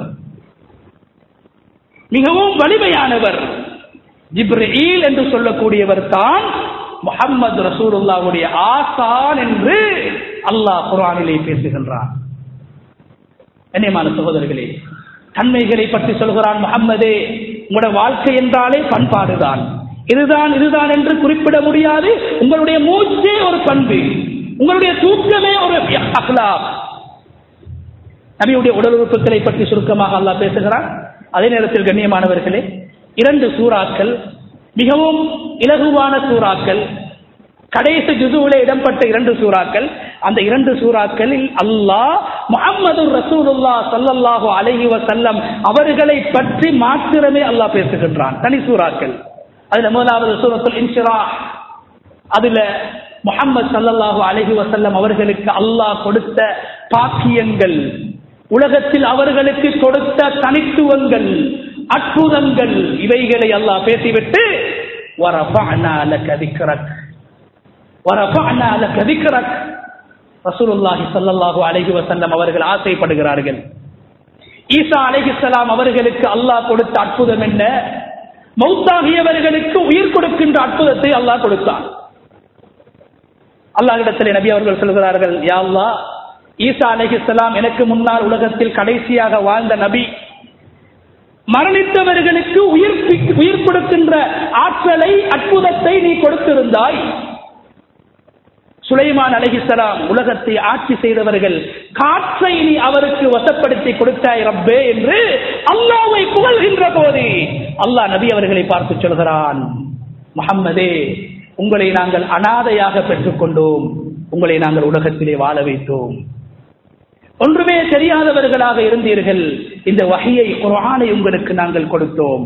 மிகவும் வலிமையானவர் ஜிப்ரீல் என்று சொல்லக்கூடியவர் தான் முஹம்மது ரசூலுல்லாஹ்வுடைய ஆசான் என்று அல்லாஹ் குர்ஆனிலே பேசுகின்றான். கண்ணியமான சகோதரர்களே, தன்மைகளை பற்றி சொல்கிறான். முஹம்மதே, உங்களுடைய வாழ்க்கை என்றாலே பண்பாடுதான், இதுதான் இதுதான் என்று குறிப்பிட முடியாது. உங்களுடைய மூச்சே ஒரு பண்பு, உங்களுடைய தூக்கமே ஒரு அக்லாக். நபியுடைய உடல் உறுப்புகளை பற்றி சுருக்கமாக அல்லாஹ் பேசுகிறான். அதே நேரத்தில் கண்ணியமானவர்களே, இரண்டு சூறாக்கள் மிகவும் இலகுவான சூறாக்கள், கடைசி ஜுதுவிலே இடம்பெற்ற இரண்டு சூறாக்கள். அந்த இரண்டு சூறாக்களில் அல்லாஹ் முஹம்மது ரசூலுல்லாஹ் ஸல்லல்லாஹு அலைஹி வஸல்லம் அவர்களை பற்றி மாத்திரமே அல்லாஹ் பேசுகின்றான். தனி சூறாக்கள். அதுல முதலாவது சூரத்துல் இன்ஷிராஹ். அதுல முஹம்மது ஸல்லல்லாஹு அலைஹி வஸல்லம் அவர்களுக்கு அல்லாஹ் கொடுத்த பாக்கியங்கள், உலகத்தில் அவர்களுக்கு கொடுத்த தனித்துவங்கள், அற்புதங்கள், இவைகளை அல்லாஹ் பேசிவிட்டு வரஃபஅனா லக திக்ரக் வரஃபஅனா லக திக்ரக் ரசூலுல்லாஹி ஸல்லல்லாஹு அலைஹி வஸல்லம் அவர்கள் ஆசைப்படுகிறார்கள். ஈசா அலைஹிஸ்ஸலாம் அவர்களுக்கு அல்லாஹ் கொடுத்த அற்புதம் என்ன? மௌத்தாகியவர்களுக்கு உயிர் கொடுக்கின்ற அற்புதத்தை அல்லாஹ் கொடுத்தான். அல்லாஹ்விடத்திலே நபி அவர்கள் சொல்கிறார்கள், யா அல்லாஹ், ஈசா அலைஹிஸ்ஸலாம் எனக்கு முன்னால் உலகத்தில் கடைசியாக வாழ்ந்த நபி, மரணித்தவர்களுக்கு உயிர் உயிர் கொடுக்கின்ற ஆற்றலை, அற்புதத்தை நீ கொடுத்திருந்தாய். சுலைமான் அலைஹிஸ்ஸலாம் உலகத்தை ஆட்சி செய்தவர்கள், காற்றை நீ அவருக்கு வசப்படுத்தி கொடுத்தாய் ரப்பே என்று அல்லாஹ்வை புகழ்கின்ற போது அல்லாஹ் நபி அவர்களை பார்த்து சொல்கிறான், முஹம்மதே, உங்களை நாங்கள் அனாதையாக பெற்றுக் கொண்டோம், உங்களை நாங்கள் உலகத்திலே வாழ வைத்தோம், ஒன்றுமே தெரியாதவர்களாக இருந்தீர்கள், இந்த வஹியை குர்ஆனை உங்களுக்கு நாங்கள் கொடுத்தோம்,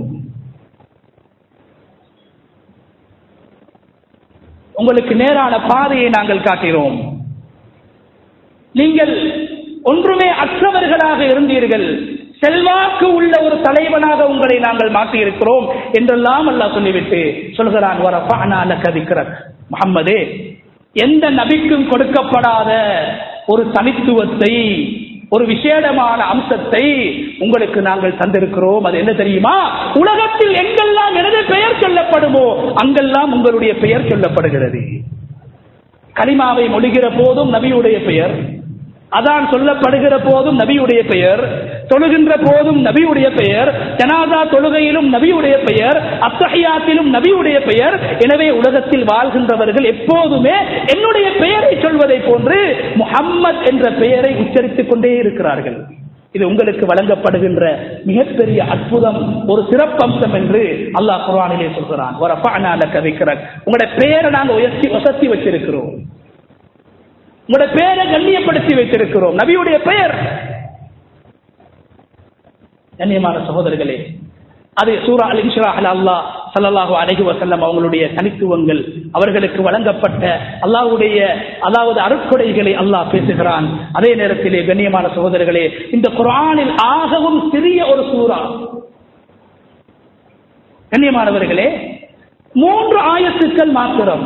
உங்களுக்கு நேரான பாதையை நாங்கள் காட்டினோம், நீங்கள் ஒன்றுமே அற்றவர்களாக இருந்தீர்கள், செல்வாக்கு உள்ள ஒரு தலைவனாக உங்களை நாங்கள் மாற்றியிருக்கிறோம் என்றெல்லாம் அல்லாஹ் சொல்லிவிட்டு சொல்கிறான், வரஃபஅனா லக திக்ரக். முஹம்மதே, எந்த நபிக்கும் கொடுக்கப்படாத ஒரு தனித்துவத்தை, ஒரு விசேடமான அம்சத்தை உங்களுக்கு நாங்கள் தந்திருக்கிறோம். அது என்ன தெரியுமா? உலகத்தில் எங்கெல்லாம் எனது பெயர் சொல்லப்படுமோ அங்கெல்லாம் உங்களுடைய பெயர் சொல்லப்படுகிறது. கலிமாவை மொழிகிற போதும் நபியுடைய பெயர், அதான் சொல்லப்படுகிற போதும் நபியுடைய பெயர், தொழுகின்ற போதும் நபியுடைய பெயர், ஜனாதா தொழுகையிலும் நபியுடைய பெயர், அத்தஹியாத்திலும் நபியுடைய பெயர். எனவே உலகத்தில் வாழ்கின்றவர்கள் எப்போதுமே என்னுடைய பெயரை சொல்வதை போன்று முஹம்மத் என்ற பெயரை உச்சரித்துக் கொண்டே இருக்கிறார்கள். இது உங்களுக்கு வழங்கப்படுகின்ற மிகப்பெரிய அற்புதம், ஒரு சிறப்பம்சம் என்று அல்லாஹ் குர்ஆனிலே சொல்கிறான். வரஃபஅனா லக திக்ரக். உங்களுடைய பெயரை நாங்கள் உயர்த்தி வசத்தி வச்சிருக்கிறோம், உங்களுடைய பெயரை கண்ணியப்படுத்தி வைத்திருக்கிறோம், நபியுடைய பெயர். கண்ணியமான சகோதரர்களே, அது சூரா அல் இன்ஷிராஹ்ல அல்லாஹ் ஸல்லல்லாஹு அலைஹி வஸல்லம் அவங்களுடைய தனித்துவங்கள், அவர்களுக்கு வழங்கப்பட்ட அல்லாஹ்வுடைய அதாவது அருட்கொடைகளை அல்லாஹ் பேசுகிறான். அதே நேரத்திலே கண்ணியமான சகோதரர்களே, இந்த குர்ஆனில் ஆகவும் சிறிய ஒரு சூரா, கண்ணியமானவர்களே, மூன்று ஆயத்துக்கள் மாத்திரம்,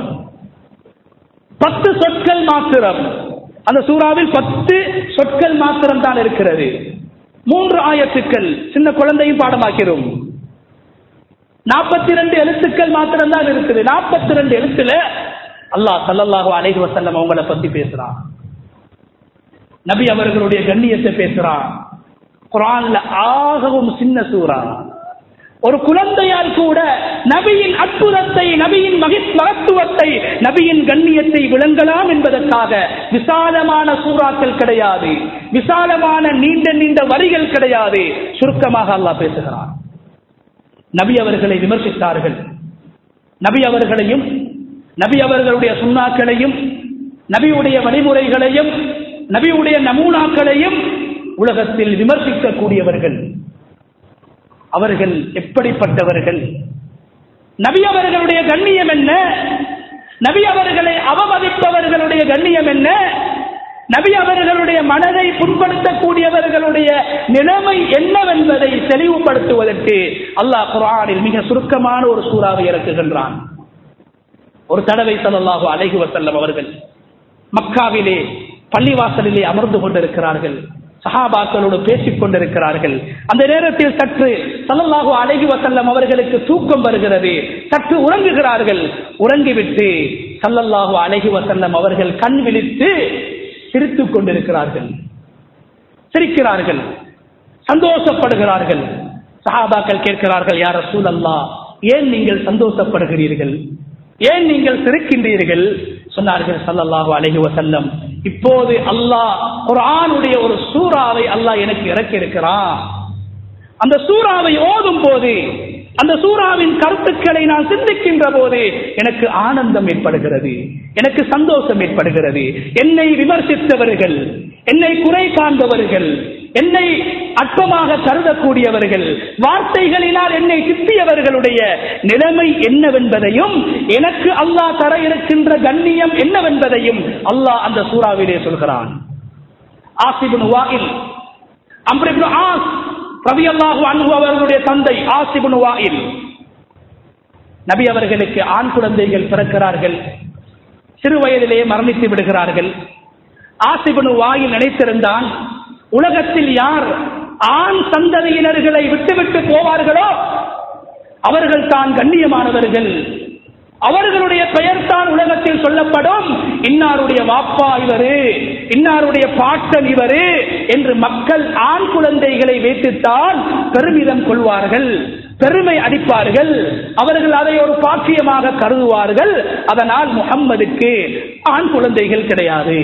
பத்து சொற்கள் மாத்திரம். அந்த சூறாவில் பத்து சொற்கள் மாத்திரம் தான் இருக்கிறது. மூன்று ஆயத்துக்கள், சின்ன குழந்தையும் பாடமாக்கிறோம். நாற்பத்தி இரண்டு எழுத்துக்கள் மாத்திரம் தான் இருக்குது. நாற்பத்தி இரண்டு எழுத்துல அல்லாஹ் ஸல்லல்லாஹு அலைஹி வஸல்லம் அவங்களை பத்தி பேசுறான். நபி அவர்களுடைய கண்ணியத்தை பேசுறான். குர்ஆன்ல ஆகவும் சின்ன சூரா. ஒரு குழந்தையால் கூட நபியின் அற்புதத்தை, நபியின் மகத்துவத்தை, நபியின் கண்ணியத்தை விளங்கலாம் என்பதற்காக விசாலமான சூறாக்கள் கிடையாது, விசாலமான நீண்ட நீண்ட வரிகள் கிடையாது. சுருக்கமாக அல்லாஹ் பேசுகிறான். நபி அவர்களை விமர்சித்தார்கள். நபி அவர்களையும், நபி அவர்களுடைய சுன்னாக்களையும், நபியுடைய வழிமுறைகளையும், நபியுடைய நமூனாக்களையும் உலகத்தில் விமர்சிக்கக்கூடியவர்கள். அவர்கள் எப்படிப்பட்டவர்கள்? நபி அவர்களுடைய கண்ணியம் என்ன? நபி அவர்களை அவமதிப்பவர்களுடைய கண்ணியம் என்ன? நபி அவர்களுடைய மனதை புண்படுத்தக்கூடியவர்களுடைய நிலைமை என்னவென்பதை தெளிவுபடுத்துவதற்கு அல்லாஹ் குர்ஆனில் மிக சுருக்கமான ஒரு சூறாவை இறக்குகின்றான். ஒரு தடவை ஸல்லல்லாஹு அலைஹி வஸல்லம் அவர்கள் மக்காவிலே பள்ளிவாசலிலே அமர்ந்து கொண்டிருக்கிறார்கள். சஹாபாக்களோடு பேசிக் கொண்டிருக்கிறார்கள். அந்த நேரத்தில் சற்று ஸல்லல்லாஹு அலைஹி வஸல்லம் அவர்களுக்கு தூக்கம் வருகிறது. சற்று உறங்குகிறார்கள். உறங்கிவிட்டு ஸல்லல்லாஹு அலைஹி வஸல்லம் அவர்கள் கண் விழித்து சிரித்துக் கொண்டிருக்கிறார்கள். சிரிக்கிறார்கள், சந்தோஷப்படுகிறார்கள். சஹாபாக்கள் கேட்கிறார்கள், யா ரசூலல்லாஹ், ஏன் நீங்கள் சந்தோஷப்படுகிறீர்கள்? ஏன் நீங்கள் சிரிக்கின்றீர்கள்? சொன்னார்கள் ஸல்லல்லாஹு அலைஹி வஸல்லம், இப்போது அல்லாஹ் குர்ஆனுடைய ஒரு சூறாவை அல்லாஹ் எனக்கு இறக்கி இருக்கிறான். அந்த சூறாவை ஓதும் போது, அந்த சூறாவின் கருத்துக்களை நான் சிந்திக்கின்ற போது எனக்கு ஆனந்தம் ஏற்படுகிறது, எனக்கு சந்தோஷம் ஏற்படுகிறது. என்னை விமர்சித்தவர்கள், என்னை குறை காண்பவர்கள், என்னை அற்பமாக கருதக்கூடியவர்கள், வார்த்தைகளினால் என்னை திட்டியவர்களுடைய நிலைமை என்னவென்பதையும், எனக்கு அல்லாஹ் தர இருக்கின்ற கண்ணியம் என்னவென்பதையும் அல்லாஹ் அந்த சூறாவிலே சொல்கிறான். ஆஸ் இப்னு வாயில், அம்ர் இப்னு ஆஸ் ரலியல்லாஹு அன்ஹு அவர்களுடைய தந்தை ஆஸ் இப்னு வாயில், நபி அவர்களுக்கு ஆண் குழந்தைகள் பிறக்கிறார்கள். சிறு வயதிலேயே மரணித்து விடுகிறார்கள். ஆஸ் இப்னு வாயில் நினைத்திருந்தான், உலகத்தில் யார் ஆண் சந்ததியினர்களை விட்டுவிட்டு போவார்களோ அவர்கள் தான் கண்ணியமானவர்கள், அவர்களுடைய பெயர் தான் உலகத்தில் சொல்லப்படும். இன்னாருடைய வாப்பா இவரு, இன்னாருடைய பாட்டன் இவரு என்று மக்கள் ஆண் குழந்தைகளை வைத்துத்தான் பெருமிதம் கொள்வார்கள், பெருமை அடிப்பார்கள். அவர்கள் அதை ஒரு பாக்கியமாக கருதுவார்கள். அதனால் முஹம்மதுக்கு ஆண் குழந்தைகள் கிடையாது.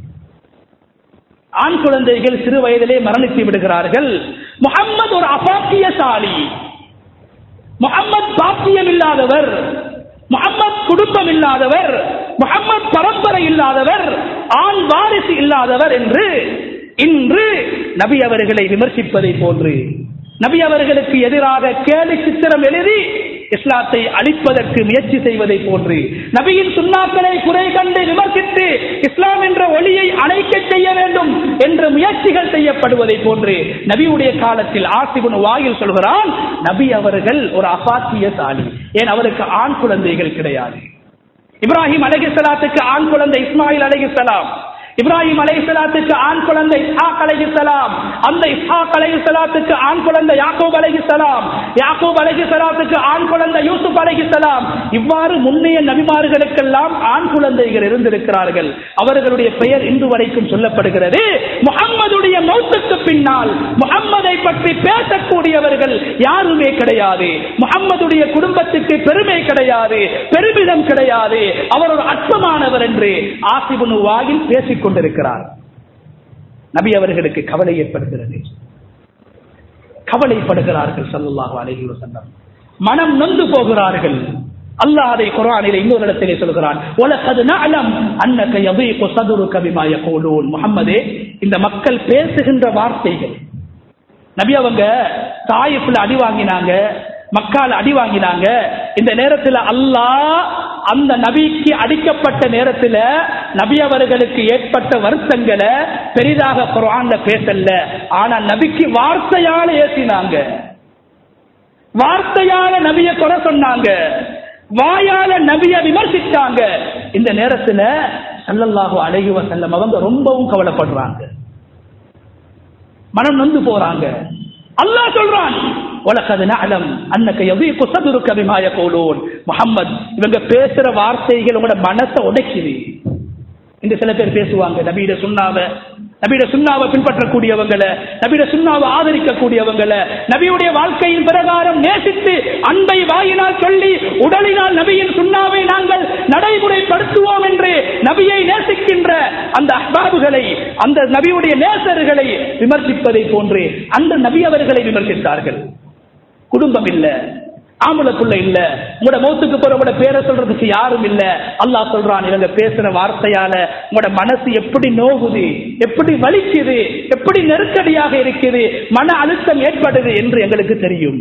ஆண் குழந்தைகள் சிறு வயதிலே மரணித்து விடுகிறார்கள். முஹம்மது ஒரு அபாக்கியசாலி, முஹம்மது பாக்கியம் இல்லாதவர், முஹம்மது குடும்பம் இல்லாதவர், முஹம்மது பரம்பரை இல்லாதவர், ஆண் வாரிசு இல்லாதவர் என்று இன்று நபி அவர்களை விமர்சிப்பதை போன்று, நபி அவர்களுக்கு எதிராக கேலி சித்திரம் எழுதி இஸ்லாத்தை அழிப்பதற்கு முயற்சி செய்வதை போன்று, நபியின் சுன்னாக்களை குறை கண்டு விமர்சித்து இஸ்லாம் என்ற ஒளியை அணைக்க செய்ய வேண்டும் என்ற முயற்சிகள் செய்யப்படுவதை போன்று நபியுடைய காலத்தில் ஆஸ் இப்னு வாயில் சொல்கிறான், நபி அவர்கள் ஒரு அபாக்கியசாலி. ஏன் அவருக்கு ஆண் குழந்தைகள் கிடையாது. இப்ராஹிம் அலைஹிஸ்ஸலாத்துக்கு ஆண் குழந்தை இஸ்மாயில் அலைஹிஸ்ஸலாம், இப்ராஹிம் அலைஹிஸ்ஸலாத்துக்கு ஆண் குழந்தை இஸ்ஹாக் அலைஹிஸ்ஸலாம், அந்த இஸ்ஹாக் அலைஹிஸ்ஸலாத்துக்கு ஆண் குழந்தை யாக்கூப் அலைஹிஸ்ஸலாம், யாக்கூப் அலைஹிஸ்ஸலாத்துக்கு ஆண் குழந்தை யூசுப் அலைஹிஸ்ஸலாம். இவ்வாறு முன்னைய நபிமார்களுக்கெல்லாம் ஆண் குழந்தைகள் இருந்திருக்கிறார்கள். அவர்களுடைய பெயர் இன்று வரைக்கும் சொல்லப்படுகிறது. முஹம்மதுடைய மௌத்துக்கு பின்னால் முஹம்மதை பற்றி பேசக்கூடியவர்கள் யாருமே கிடையாது. முஹம்மதுடைய குடும்பத்துக்கு பெருமை கிடையாது, பெருமிதம் கிடையாது. அவர் ஒரு அற்பமானவர் என்று ஆஸ் இப்னு வாயில் பேசிக் கொண்டிருக்கிறார். நபி அவர்களுக்கு கவலை ஏற்படுகிறது, கவலைப்படுகிறார்கள் ஸல்லல்லாஹு அலைஹி வஸல்லம், மனம் நொந்து போகிறார்கள். அல்லாஹ் அதை குர்ஆனிலே இன்னொரு இடத்திலே சொல்கிறான், வலகத் நஅலம் அன்னக யதீகு ஸத்ருக பிமா யகூலூன். முஹம்மதே, இந்த மக்கள் பேசுகின்ற வார்த்தைகள், நபி அவங்க தாயிஃப்ல அடி வாங்கினாங்க, மக்கால அடி வாங்கினாங்க. இந்த நேரத்தில் அல்லாஹ் அந்த நபிக்கு அடிக்கப்பட்ட நேரத்தில் நபி அவர்களுக்கு ஏற்பட்ட வருத்தங்களை பெரிதாக குர்ஆன்ல பேசல, ஆனா நபிக்கு வார்த்தையால ஏசினாங்க. வார்த்தையால நபிய குறை சொன்னாங்க, வாயால நபிய விமர்சித்தாங்க. இந்த நேரத்தில் ஸல்லல்லாஹு அலைஹி வஸல்லம் அவங்க ரொம்பவும் கவலைப்படுறாங்க, மனம் நொந்து போறாங்க. அல்லாஹ் சொல்றான், வலகத் நஅலம் அன்னக யதீகு ஸத்ருக பிமா யகூலூன். முஹம்மத், இவங்க பேசுற வார்த்தைகள் உங்களோட மனசை உடைக்குது. இந்த சில பேர் பேசுவாங்க, நபியோட சுன்னாவை நபியோட சுன்னாவை பின்பற்றக்கூடியவங்களை, நபியோட சுன்னாவை ஆதரிக்கக்கூடியவங்களை, நபியுடைய வாழ்க்கையின் பிரகாரம் நேசித்து அன்பை வாயினால் சொல்லி உடலினால் நபியின் சுன்னாவை நாங்கள் நடைமுறைப்படுத்துவோம் என்று நபியை நேசிக்கின்ற அந்த அஹ்பாபுகளை, அந்த நபியுடைய நேசர்களை விமர்சிப்பதை போன்று அந்த நபி அவர்களை விமர்சித்தார்கள். குடும்பம் இல்ல, ஆம்பளக்குள்ள இல்ல, உங்களோட மௌத்துக்கு போற உங்களோட பேரை சொல்றதுக்கு யாரும் இல்ல. அல்லாஹ் சொல்றான், இவங்க பேசுற வார்த்தையால உங்களோட மனசு எப்படி நோகுது, எப்படி வலிக்குது, எப்படி நெருக்கடியாக இருக்குது, மன அழுத்தம் ஏற்படுது என்று எங்களுக்கு தெரியும்.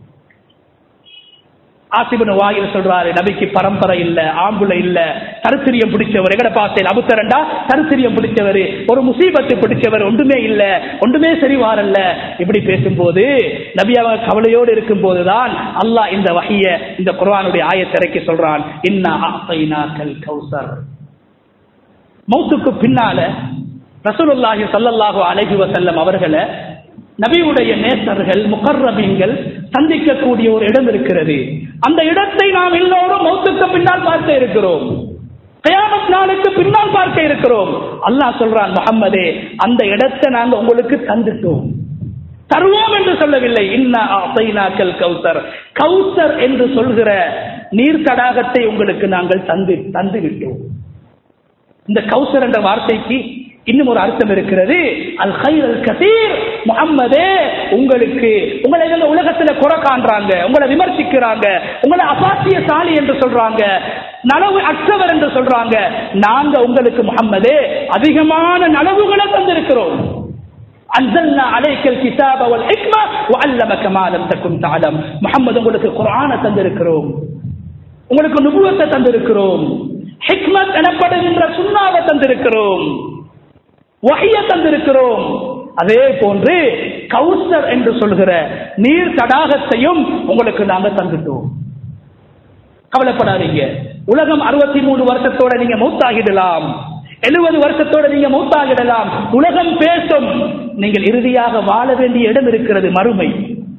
ஆசிபன் வாயில் சொல்றாரு, நபிக்கு பரம்பரை இல்ல, ஆம்புல இல்ல, தருத்திரியம் பிடிச்சவர், எங்கட பாசையில் அபுத்தரண்டா தருத்திரியம் பிடிச்சவர், ஒரு முசீபத்து பிடிச்சவர், ஒன்றுமே இல்ல, ஒன்றுமே சரி வாரல்ல. இப்படி பேசும்போது நபி அவங்க கவலையோடு இருக்கும் போதுதான் அல்லாஹ் இந்த வஹிய, இந்த குர்ஆனுடைய ஆயத்தை இறக்கி சொல்றான், இன்னா அஅதைனாக்கல் கௌசர். மௌத்துக்கு பின்னால ரசூலுல்லாஹி ஸல்லல்லாஹு அலைஹி வஸல்லம் அவர்களை நபியுடைய நேசர்கள் முகர்ரபீன்கள் சந்திக்கக்கூடிய ஒரு இடம் இருக்கிறது. அந்த இடத்தை நாம் எல்லோரும் மௌத்துக்கு பின்னால் பார்க்க இருக்கிறோம், கியாமத் நாளுக்கு பின்னால் பார்க்க இருக்கிறோம். அல்லாஹ் சொல்றான், முஹம்மதே, அந்த இடத்தை நாங்க உங்களுக்கு தந்துட்டோம், தருவோம் என்று சொல்லவில்லை. இன்னா அஅதைனாக்கல் கௌசர், கௌசர் என்று சொல்கிற நீர் தடாகத்தை உங்களுக்கு நாங்கள் தந்து தந்து விட்டோம். இந்த கௌசர் என்ற வார்த்தைக்கு இன்னும் ஒரு அர்த்தம் இருக்கிறது, அல் கைர் அல் கதீர். முஹம்மதே, உங்களுக்கு உங்களை இந்த உலகத்துல குறை காண்றாங்க, உங்களை விமர்சிக்கிறாங்க, உங்களை அசாத்தியசாலி என்று சொல்றாங்க, நலவு அற்றவர் என்று சொல்றாங்க. நாங்க உங்களுக்கு முஹம்மதே அதிகமான நலவுகளை தந்திருக்கிறோம். அன்ஸல்னா அலைக்கல் கிதாப வல் ஹிக்மா வஅல்லமக மா லம் தகுன் தஅலம். முஹம்மது, உங்களுக்கு குர்ஆனை தந்திருக்கிறோம், உங்களுக்கு நுபுவத்தை தந்திருக்கிறோம், ஹிக்மத் எனப்படுகின்ற சுன்னாவை தந்திருக்கிறோம், வஹிய தந்திருக்கிறோம். அதே போன்று கௌசர் என்று சொல்கிற நீர் தடாகத்தையும் உங்களுக்கு நாங்க தந்துட்டோம். கவலைப்படாதீங்க, உலகம் அறுபத்தி மூணு வருஷத்தோட நீங்க மௌத்தாகிடலாம், எழுபது வருஷத்தோட நீங்க மௌத்தாகிடலாம், உலகம் பேசும். நீங்கள் இறுதியாக வாழ வேண்டிய இடம் இருக்கிறது, மறுமை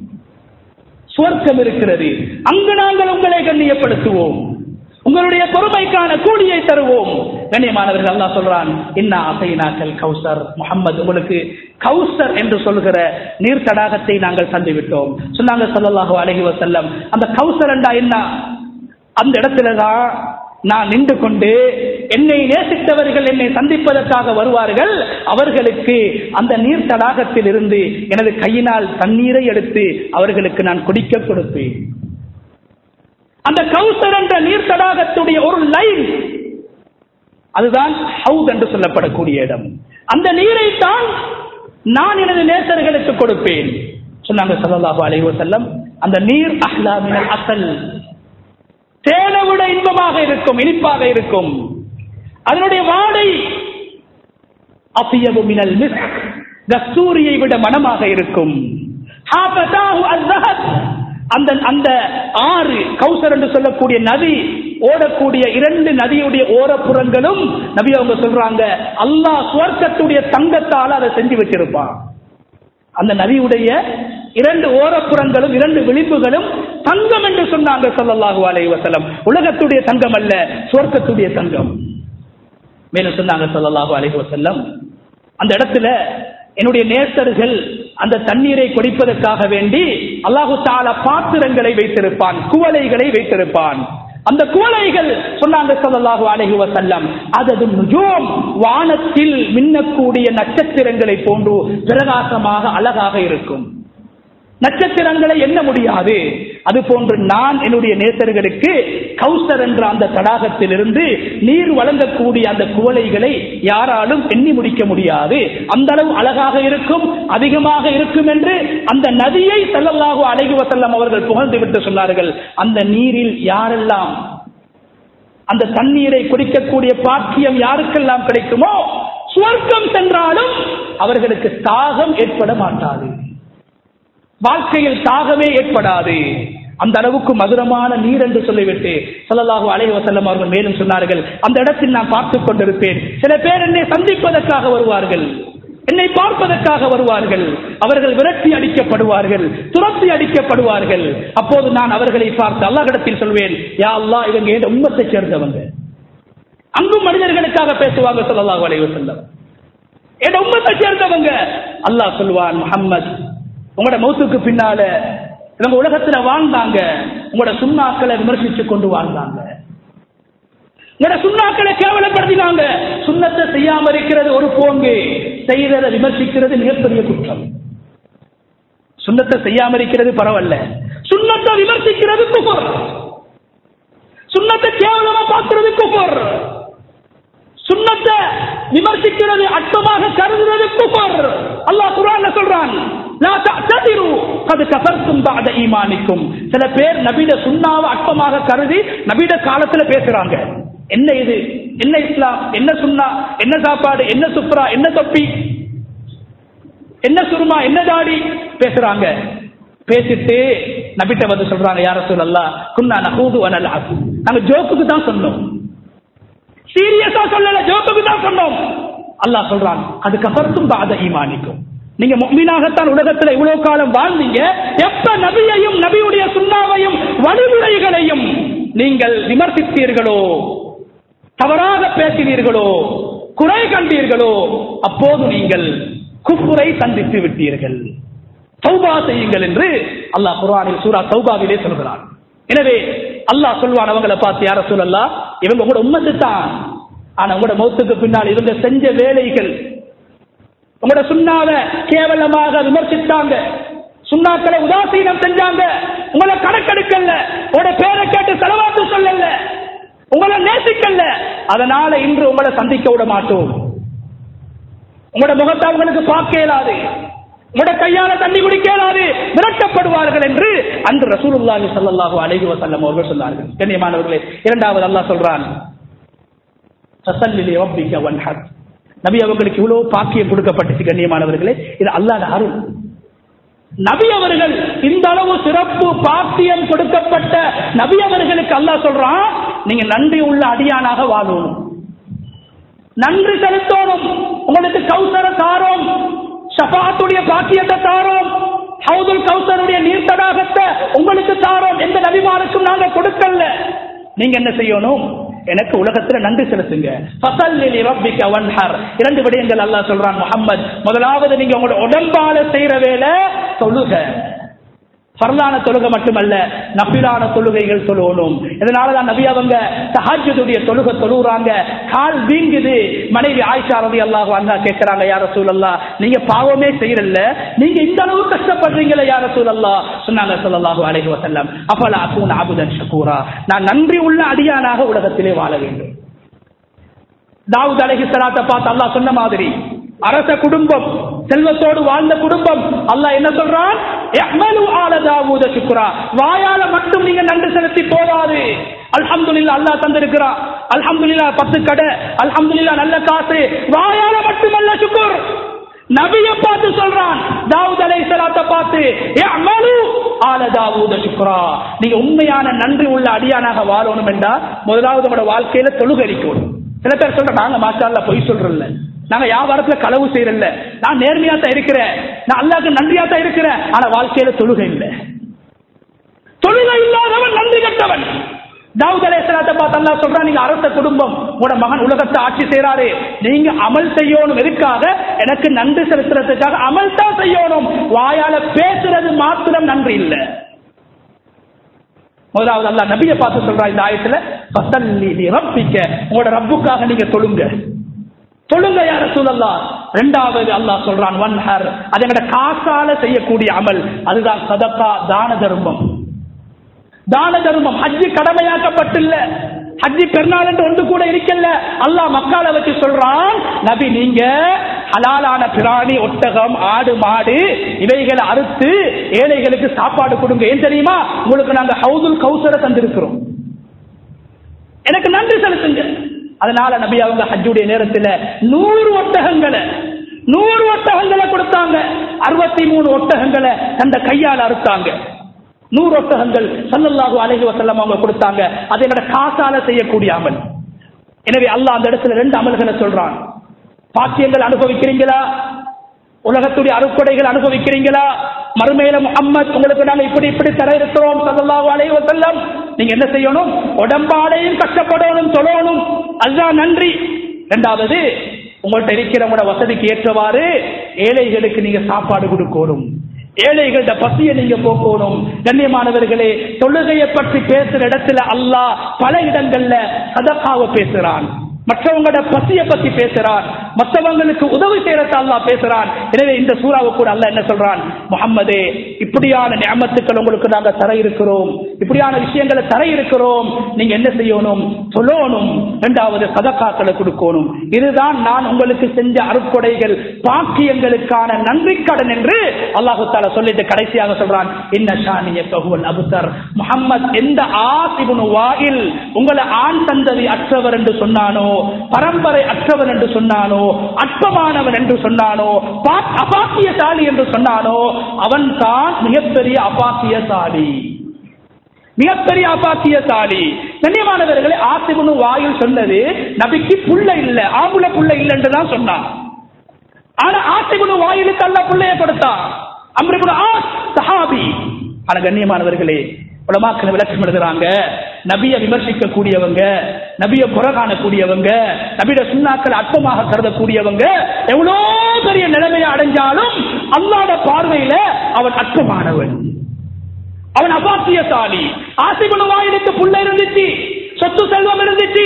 சுவர்க்கம் இருக்கிறது. அங்கு நாங்கள் உங்களை கண்ணியப்படுத்துவோம், உங்களுடைய பொறுமைக்கான கூலியை தருவோம். கண்ணியமானவர்கள், அல்லாஹ் சொல்றான், இன்னா அஸைனாக்கல் கௌசர். முஹம்மது, உங்களுக்கு கௌசர் என்று சொல்கிற நீர் தடாகத்தை நாங்கள் தந்துவிட்டோம். சொன்னாங்க ஸல்லல்லாஹு அலைஹி வஸல்லம், அந்த கௌசர் என்றா என்ன? அந்த இடத்துலதான் நான் நின்று கொண்டு என்னை நேசித்தவர்கள் என்னை சந்திப்பதற்காக வருவார்கள், அவர்களுக்கு அந்த நீர் தடாகத்தில் இருந்து எனது கையினால் தண்ணீரை எடுத்து அவர்களுக்கு நான் குடிக்க கொடுப்பேன். அந்த கௌசர் என்ற நீர் தடாகத்துடைய ஒரு லைன், அதுதான் ஹவுத் என்று சொல்லப்படக்கூடிய இடம். அந்த நீரை தான் நான் எனது நேசர்களுக்கு கொடுப்பேன். சொன்னாங்க ஸல்லல்லாஹு அலைஹி வஸல்லம், அந்த நீர் அஹ்லா மினல் அஸல், தேனை விட இன்பமாக இருக்கும், இனிப்பாக இருக்கும். அதனுடைய வாடை அஃயபு மினல் மிஸ்க், கஸ்தூரியை விட மணமாக இருக்கும். ஹாபதாஹு அஸ்ஸஹப், அந்த அந்த ஆறு கௌசர் என்று சொல்லக்கூடிய நதி ஓடக்கூடிய இரண்டு நதியுடைய ஓரப்புறங்களும் நபி அவங்க சொல்றாங்க, அல்லாஹ் சுவர்க்கத்துடைய தங்கத்தால் அதை செஞ்சு வச்சிருப்பான். அந்த நதியுடைய இரண்டு ஓரப்புறங்களும் இரண்டு விளிம்புகளும் தங்கம் என்று சொன்னாங்க ஸல்லல்லாஹு அலைஹி வஸல்லம். உலகத்துடைய தங்கம் அல்ல, சுவர்க்கத்துடைய தங்கம். மேலும் சொன்னாங்க ஸல்லல்லாஹு அலைஹி வஸல்லம், அந்த இடத்துல என்னுடைய நேசர்கள் அந்த தண்ணீரை குடிப்பதற்காக வேண்டி அல்லாஹு தஆலா பாத்திரங்களை வைத்திருப்பான், குவளைகளை வைத்திருப்பான். அந்த குவளைகள் சொன்னாங்க ஸல்லல்லாஹு அலைஹி வஸல்லம், அதது நுஜூம், வானத்தில் மின்னக்கூடிய நட்சத்திரங்களை போன்று பிரகாசமாக அழகாக இருக்கும். நட்சத்திரங்களை எண்ண முடியாது. அது போன்று நான் என்னுடைய நேசர்களுக்கு கௌசர் என்ற அந்த தடாகத்தில் இருந்து நீர் வழங்கக்கூடிய அந்த குவளைகளை யாராலும் எண்ணி முடிக்க முடியாது. அந்த அளவு அழகாக இருக்கும், அதிகமாக இருக்கும் என்று அந்த நதியை ஸல்லல்லாஹு அலைஹி வஸல்லம் அவர்கள் புகழ்ந்து விட்டு சொன்னார்கள். அந்த நீரில் யாரெல்லாம் அந்த தண்ணீரை குடிக்கக்கூடிய பாக்கியம் யாருக்கெல்லாம் கிடைக்குமோ, சுவர்க்கம் சென்றாலும் அவர்களுக்கு தாகம் ஏற்பட மாட்டாது. வாழ்க்கையில் தாகமே ஏற்படாது. அந்த அளவுக்கு மதுரமான நீர் என்று சொல்லிவிட்டு ஸல்லல்லாஹு அலைஹி வஸல்லம் அவர்கள் மேலும் சொன்னார்கள், அந்த இடத்தில் நான் பார்த்துக் கொண்டிருப்பேன், சில பேர் என்னை சந்திப்பதற்காக வருவார்கள், என்னை பார்ப்பதற்காக வருவார்கள், அவர்கள் விரட்டி அடிக்கப்படுவார்கள், துரத்தி அடிக்கப்படுவார்கள். அப்போது நான் அவர்களை பார்த்து அல்லாஹ்விடத்தில் சொல்வேன், யா அல்லாஹ், இவங்க என் உம்மத்தை சேர்ந்தவங்க. அங்கும் மனிதர்களுக்காக பேசுவாங்க ஸல்லல்லாஹு அலைஹி வஸல்லம், என் உம்மத்தை சேர்ந்தவங்க. அல்லாஹ் சொல்வான், முஹம்மத், உங்களோட மௌத்துக்கு பின்னால இவங்க உலகத்துல வாழ்ந்தாங்க, உங்களோட சுண்ணாக்களை விமர்சிச்சு கொண்டு வாழ்ந்தாங்க, உங்களோட சுண்ணாக்களை கேவலப்படுத்தினாங்க. சுண்ணத்தை செய்யாம இருக்கிறது ஒரு போங்கு, செய்ததை விமர்சிக்கிறது மிகப்பெரிய குற்றம். சுண்ணத்தை செய்யாம இருக்கிறது பரவாயில்ல, சுண்ணத்தை விமர்சிக்கிறது குஃபர், சுண்ணத்தை கேவலமா பார்க்கிறது குஃபர், சுண்ணத்தை விமர்சிக்கிறது அற்பமாக கருதுறது குஃபர். அல்லாஹ் குர்ஆன்ல சொல்றான், லா தஅ்ததிரு கத் கஃபர்தும் பஅத ஈமானிக்கும். சில பேர் நபியோட சுன்னாவை அற்பமாக கருதி நபியோட காலத்துல பேசுறாங்க. என்ன இது, என்ன இஸ்லாம், என்ன சுன்னா, என்ன சாப்பாடு, என்ன சுப்ரா, என்ன தொப்பி, என்ன சுருமா, என்ன தாடி பேசுறாங்க. பேசிட்டு நபிட்ட வந்து சொல்றாங்க, யா ரசூலல்லாஹ், குன்னா நஹூது வ நல்அப். நாங்க ஜோக்குக்கு தான் சொன்னோம், சீரியஸா சொல்லல, ஜோக்குக்கு தான் சொன்னோம். அல்லாஹ் சொல்றான், அது கஃபர்தும் பஅத ஈமானிக்கும். நீங்க முஃமினாகத்தான் உலகத்துல இவ்வளவு காலம் வாழ்ந்தீங்க, எப்ப நபியையும் நபியுடைய சுன்னாவையும் வழிமுறைகளையும் நீங்கள் விமர்சித்தீர்களோ, தவறாக பேசினீர்களோ, குறை கண்டீர்களோ, அப்போது நீங்கள் குஃப்ரை சந்தித்து விட்டீர்கள், தௌபா செய்யுங்கள் என்று அல்லாஹ் குர்ஆனில் சூரா தௌபாவிலே சொல்கிறான். எனவே அல்லாஹ் சொல்வான் அவங்களை பார்த்து, யா ரசூலல்லாஹ், இவங்க உங்களோட உம்மத்து தான், ஆனா உங்களோட மௌத்துக்கு பின்னால் இவங்க செஞ்ச வேலைகள், உங்களோட சுன்னாவை கேவலமாக விமர்சித்தாங்க, சுன்னாக்களை உதாசீனம் செஞ்சாங்க, உங்களை கணக்கெடுக்கல, உங்களோட பேரை கேட்டு செலவாத்து சொல்லல, உங்களை நேசிக்கல, அதனால இன்று உங்களை சந்திக்க விட மாட்டோம், உங்களோட முகத்தை அவங்களுக்கு பார்க்க இயலாது, உங்களோட கையால தண்ணி குடிக்க இயலாது, விரட்டப்படுவார்கள் என்று அன்று ரசூலுல்லாஹி ஸல்லல்லாஹு அலைஹி வஸல்லம் அவர்கள் சொன்னார்கள். கண்ணியமானவர்களே, இரண்டாவது அல்லாஹ் சொல்றான், ஃபஸல்லி லிரப்பிக வன்ஹர். நபி அவர்களுக்கு இவ்வளவு பாக்கியம் கொடுக்கப்பட்டுச்சு. கண்ணியமானவர்களே, இது அல்லாஹ்வுடைய அருள். நபி அவர்கள் இந்த அளவு சிறப்பு பாக்கியம் கொடுக்கப்பட்ட நபி அவர்களுக்கு அல்லாஹ் சொல்றான், நீங்க நன்றி உள்ள அடியானாக வாழணும், நன்றி செலுத்தணும். உங்களுக்கு கௌசர தாரோம், ஷஃபாஅத்துடைய பாக்கியத்தை தாரோம், ஹவுதுல் கௌசருடைய நீர் தடாகத்தை உங்களுக்கு தாரோம். எந்த நபிமாருக்கும் நாங்க கொடுக்கல. நீங்க என்ன செய்யணும், எனக்கு உலகத்துல நன்றி செலுத்துங்க. ஃபஸல்லி லிரப்பிக வன்ஹர். இரண்டு விடயங்கள் அல்லாஹ் சொல்றான், முஹம்மத், முதலாவது நீங்க உங்களோட உடம்பால செய்யற வேலை தொழுக. ஃபர்லான தொழுகை மட்டுமல்ல, நஃபிலான தொழுகைகள் தொழுவணும். இதனாலதான் நபி அவங்க தஹஜ்ஜுடைய தொழுகை தொழுறாங்க, கால் வீங்குது. மனைவி ஆயிஷா ரலியல்லாஹு அன்ஹா கேட்கறாங்க, யா ரசூலல்லாஹ், நீங்க பாவமே செய்யறல்ல, நீங்க இந்த அளவு கஷ்டப்படுறீங்களே யா ரசூலல்லாஹ். சொன்னாங்க ஸல்லல்லாஹு அலைஹி வஸல்லம், அஃபலா அகூன அப்தன் ஷகூரா, நான் நன்றி உள்ள அடியானாக உலகத்திலே வாழ வேண்டும். தாவூத் அலைஹிஸ்ஸலாத்தை பார்த்து அல்லாஹ் சொன்ன மாதிரி, அரச குடும்பம், செல்வத்தோடு வாழ்ந்த குடும்பம், அல்லாஹ் என்ன சொல்றான், இஅமலு ஆல தாவூத ஷுக்ரா. வாயால மட்டும் நீங்க நன்றி செலுத்தி போதாது. அல்ஹம்துலில்லாஹ் அல்லாஹ் தந்திருக்கிறான், அல்ஹம்துலில்லாஹ் பத்து கடை, அல்ஹம்துலில்லாஹ் நல்ல காசு, வாயால மட்டுமல்ல ஷுக்ர். நபியை பார்த்து சொல்றான், தாவூத் அலைஹிஸ்ஸலாத்தை பார்த்து, இஅமலு ஆல தாவூத ஷுக்ரா. நீங்க உண்மையான நன்றி உள்ள அடியானாக வாழணும் என்றா முதலாவது உங்களோட வாழ்க்கையில தொழுகை இருக்கணும். சில பேர் சொல்ற, நாங்க மாஷாஅல்லாஹ் பொய் சொல்றோம்ல, நாங்க வியாபாரத்துல களவு செய்யறல, நான் நேர்மையா தான் இருக்கிறேன், நான் அல்லாஹ்க்கு நன்றியா தான் இருக்கிறேன், ஆனா வாழ்க்கையில தொழுகை இல்ல. தொழுகை இல்லாதவன் நன்றி கெட்டவன். தாவூத் அலைஹிஸ்ஸலாத்தை பார்த்து அல்லாஹ் சொல்றான், நீங்க அரச குடும்பம், உங்களோட மகன் உலகத்தை ஆட்சி செய்யறாரு, நீங்க அமல் செய்யணும். எதுக்காக? எனக்கு நன்றி செலுத்துறதுக்காக அமல் தான் செய்யணும். வாயால பேசுறது மாத்திரம் நன்றி இல்ல. முதலாவது அல்லாஹ் நபியை பார்த்து சொல்றான் இந்த ஆயத்துல, ஃபஸல்லி லிரப்பிக, உங்களோட ரப்புக்காக நீங்க தொழுங்க, தொழுங்க யா ரசூலல்லாஹ். இரண்டாவது அல்லாஹ் சொல்றான், வன்ஹர், அது எங்கட காசால செய்யக்கூடிய அமல், அதுதான் சதகா, தான தர்மம். தான தர்மம் ஹஜ்ஜி கடமையாக்கப்பட்டுள்ள, ஹஜ்ஜி பெருநாள் என்று ஒன்று கூட இருக்கல. அல்லாஹ் மக்கால வச்சு சொல்றான், நபி நீங்க ஹலாலான பிராணி, ஒட்டகம், ஆடு, மாடு இவைகளை அறுத்து ஏழைகளுக்கு சாப்பாடு கொடுங்க. ஏன் தெரியுமா? உங்களுக்கு நாங்க ஹவுதுல் கௌசரை தந்திருக்கிறோம், எனக்கு நன்றி செலுத்துங்க. அதனால நபி அவங்க ஹஜ்ஜுடைய நேரத்தில் நூறு ஒட்டகங்களை நூறு ஒட்டகங்களை கொடுத்தாங்க. அறுபத்தி மூணு ஒட்டகங்களை தந்த கையால் அறுத்தாங்க. நூறு ஒட்டகங்கள் ஸல்லல்லாஹு அலைஹி வஸல்லம் அவங்க கொடுத்தாங்க. அது என்னோட காசால செய்யக்கூடிய அமல். எனவே அல்லாஹ் அந்த இடத்துல ரெண்டு அமல்களை சொல்றான். பாக்கியங்கள் அனுபவிக்கிறீங்களா? உலகத்துடைய அருட்கொடைகள் அனுபவிக்கிறீங்களா? மறுமையில முஹம்மத் உங்களுக்கு நாங்க இப்படி இப்படி தர இருக்கிறோம் ஸல்லல்லாஹு அலைஹி வஸல்லம். நீங்க என்ன செய்யணும்? உடம்பாடையும் கஷ்டப்படணும், தொழணும். அதுதான் நன்றி. இரண்டாவது, உங்கள்கிட்ட இருக்கிறவங்களோட வசதிக்கு ஏற்றவாறு ஏழைகளுக்கு நீங்க சாப்பாடு கொடுக்கணும். ஏழைகள பசியை நீங்க போக்கணும். கண்ணியமானவர்களே, தொழுகையை பற்றி பேசுற இடத்துல அல்லாஹ் பல இடங்கள்ல சதகாவை பேசுறான். மற்றவங்களோட பசியை பத்தி பேசுறான். மற்றவங்களுக்கு உதவி செய்யறத அல்லாஹ் பேசுறான். எனவே இந்த சூறாவை கூட அல்லாஹ் என்ன சொல்றான்? முஹம்மதே, இப்படியான நிஅமத்துக்கள் உங்களுக்கு நாங்க தர இருக்கிறோம், இப்படியான விஷயங்களை தர இருக்கிறோம். நீங்க என்ன செய்யணும்? சொல்லணும். இரண்டாவது, சதகாக்களை கொடுக்கணும். இதுதான் நான் உங்களுக்கு செஞ்ச அருட்கொடைகள், பாக்கியங்களுக்கான நன்றி கடன் என்று அல்லாஹ் தஆலா சொல்லிட்டு கடைசியாக சொல்றான், இன்ன ஷானியக ஹுவல் அப்தர். முஹம்மத், எந்த ஆஸ் இப்னு வாயில் உங்களை ஆண் சந்ததி அற்றவர் என்று சொன்னானோ, பரம்பரை அற்றவன் என்று சொன்னானோ, அற்பமானவன் என்று சொன்னானோ, அபாக்கியசாலி என்று சொன்னானோ, அவன் தான் மிகப்பெரிய அபாக்கியசாலி, மிகப்பெரிய அபாக்கியசாலி. கண்ணியமானவர்களே, ஆசிபுனு வாயில் சொன்னது நபிக்கு புள்ள இல்ல, ஆம்புல புள்ள இல்ல என்றுதான் சொன்னான். ஆனா ஆசிபுனு வாயிலுக்கு அல்ல புள்ளைய கொடுத்தான். அம்ருபுன் ஆஸ் சஹாபி. ஆனா கண்ணியமானவர்களே, உலமாக்கள் விளக்கம் எழுதுறாங்க, நபியை விமர்சிக்க கூடியவங்க, நபியை புற காணக்கூடியவங்க, நபியோட சுன்னாக்கள் அற்பமாக கருதக்கூடியவங்க எவ்வளோ பெரிய நிலைமையை அடைஞ்சாலும் அல்லாஹ்வுடைய பார்வையில அவன் அற்பமானவன், அவன் அபாக்கியசாலி. ஆசிபுனு வாயிலுக்கு புள்ள இருந்துச்சு, சொத்து செல்வம் இருந்துச்சு.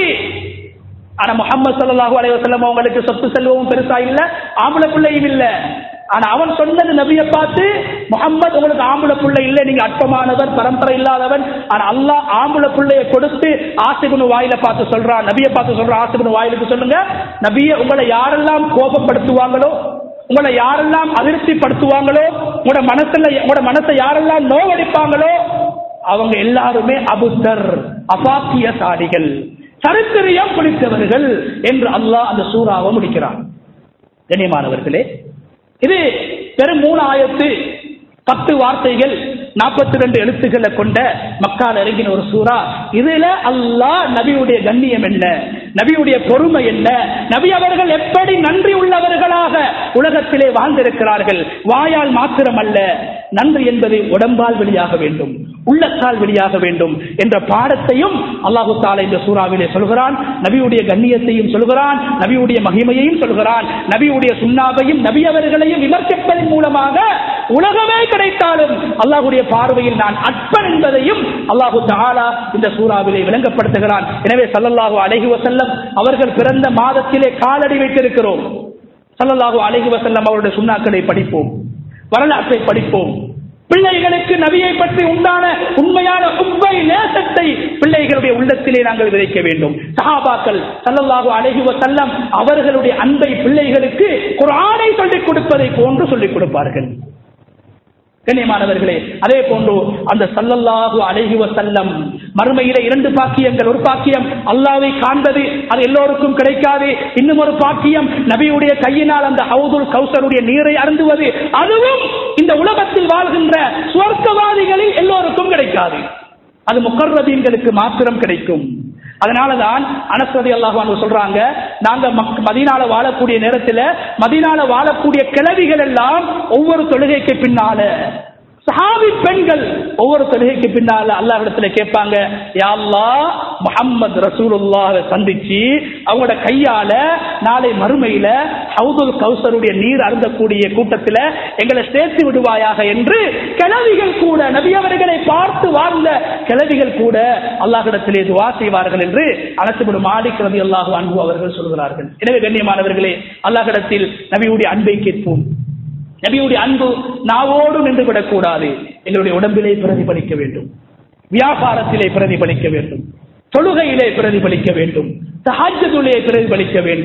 ஆனா முஹம்மது ஸல்லல்லாஹு அலைஹி வஸல்லம் அவங்களுக்கு சொத்து செல்வமும் பெருசா இல்ல, ஆம்பளை பிள்ளையும் இல்ல. ஆனா அவன் சொன்னது நபியை பார்த்து, முஹம்மது உங்களுக்கு ஆம்பளை பிள்ளை இல்ல, நீங்க அற்பமானவர், பரம்பரை இல்லாதவன். ஆனா அல்லாஹ் ஆம்பளை பிள்ளையை கொடுத்து ஆசிபுனு வாயில பார்த்து சொல்றான், நபியை பார்த்து சொல்றான், ஆசிபுனு வாயிலுக்கு சொல்லுங்க, நபியை உங்களை யாரெல்லாம் கோபப்படுத்துவாங்களோ, உங்களை யாரெல்லாம் அதிருப்தி படுத்துவாங்களோ, உங்களோட மனசுல உங்களோட மனசை யாரெல்லாம் நோவடிப்பாங்களோ அவங்க எல்லாருமே அபுத்தர், அபாக்கியசாலிகள், சரித்திரியம் குளித்தவர்கள் என்று அல்லாஹ் அந்த சூறாவை முடிக்கிறான். கண்ணியமானவர்களே, இது வெறும் மூணு ஆயத்து, பத்து வார்த்தைகள், நாற்பத்தி ரெண்டு எழுத்துக்களை கொண்ட மக்கால் இறங்கின ஒரு சூறா. இதுல அல்லாஹ் நபியுடைய கண்ணியம் என்ன, நபியுடைய பொறுமை என்ன, நபி அவர்கள் எப்படி நன்றி உள்ளவர்களாக உலகத்திலே வாழ்ந்திருக்கிறார்கள். வாயால் மாத்திரம் அல்ல, நன்றி என்பது உடம்பால் வெளியாக வேண்டும், உள்ளத்தால் வெளியாக வேண்டும் என்ற பாடத்தையும் அல்லாஹு தஆலா இந்த சூறாவிலே சொல்கிறான். நபியுடைய கண்ணியத்தையும் சொல்கிறான், நபியுடைய மகிமையையும் சொல்கிறான். நபியுடைய சுன்னாவையும் நபி அவர்களையும் விமர்சிப்பதன் மூலமாக உலகமே கிடைத்தாலும் அல்லாஹ்வுடைய பார்வையில் நான் அற்பன் என்பதையும் அல்லாஹு தஆலா இந்த சூறாவிலே விளங்கப்படுத்துகிறான். எனவே ஸல்லல்லாஹு அலைஹி வஸல்லம் அவர்கள் பிறந்த மாதத்திலே காலடி வைத்திருக்கிறோம். ஸல்லல்லாஹு அலைஹி வஸல்லம் அவருடைய சுன்னாக்களை படிப்போம், வரலாற்றை படிப்போம். பிள்ளைகளுக்கு நபியை பற்றி உண்டான உண்மையான உண்மை நேசத்தை பிள்ளைகளுடைய உள்ளத்திலே நாங்கள் விதைக்க வேண்டும். சஹாபாக்கள் ஸல்லல்லாஹு அலைஹி வஸல்லம் அவர்களுடைய அன்பை பிள்ளைகளுக்கு குர்ஆனை சொல்லிக் கொடுப்பதை போன்று சொல்லிக் கொடுப்பார்கள். கண்ணியமானவர்களே, அதே போன்று அந்த ஸல்லல்லாஹு அலைஹி வஸல்லம் மறுமையில இரண்டு பாக்கியங்கள். ஒரு பாக்கியம் அல்லாஹ்வை காண்பது, அது எல்லோருக்கும் கிடைக்காது. இன்னும் ஒரு பாக்கியம் நபியுடைய கையினால் அந்த ஹவுதுல் கௌசருடைய நீரை அருந்துவது, அதுவும் இந்த உலகத்தில் வாழ்கின்ற சுவர்க்கவாதிகளில் எல்லோருக்கும் கிடைக்காது. அது முகர்ரபீன்களுக்கு மாத்திரம் கிடைக்கும். அதனாலதான் அனஸ் ரலியல்லாஹு அன்ஹு சொல்றாங்க, நாங்க மதீனால வாழக்கூடிய நேரத்தில் மதீனால வாழக்கூடிய கிழவிகள் எல்லாம் ஒவ்வொரு தொழுகைக்கு பின்னால, சஹாபி பெண்கள் ஒவ்வொரு தொழுகைக்கு பின்னால அல்லாஹ்விடத்துல கேட்பாங்க, யா அல்லாஹ், முஹம்மது ரசூலுல்லாஹ்வை சந்திச்சு அவங்களோட கையால நாளை மறுமையில ஹவுதுல் கௌசருடைய நீர் அருந்தக்கூடிய கூட்டத்தில் எங்களை சேர்த்து விடுவாயாக என்று கிழவிகள் கூட, நபி அவர்களை பார்த்து வாழ்ந்த கிழவிகள் கூட அல்லாஹ்விடத்திலே துஆ செய்வார்கள் என்று அனஸ் இப்னு மாலிக் ரலியல்லாஹு அன்ஹு அவர்கள் சொல்கிறார்கள். எனவே கண்ணியமானவர்களே, அல்லாஹ்விடத்தில் நபியுடைய அன்பை கேட்போம். நபியுடைய அன்பு நாவோடு நின்று விடக்கூடாது. எங்களுடைய உடம்பிலே பிரதிபலிக்க வேண்டும், வியாபாரத்திலே பிரதிபலிக்க வேண்டும், தொழுகையிலே பிரதிபலிக்க வேண்டும், தஹஜ்ஜுதிலே பிரதிபலிக்க வேண்டும்.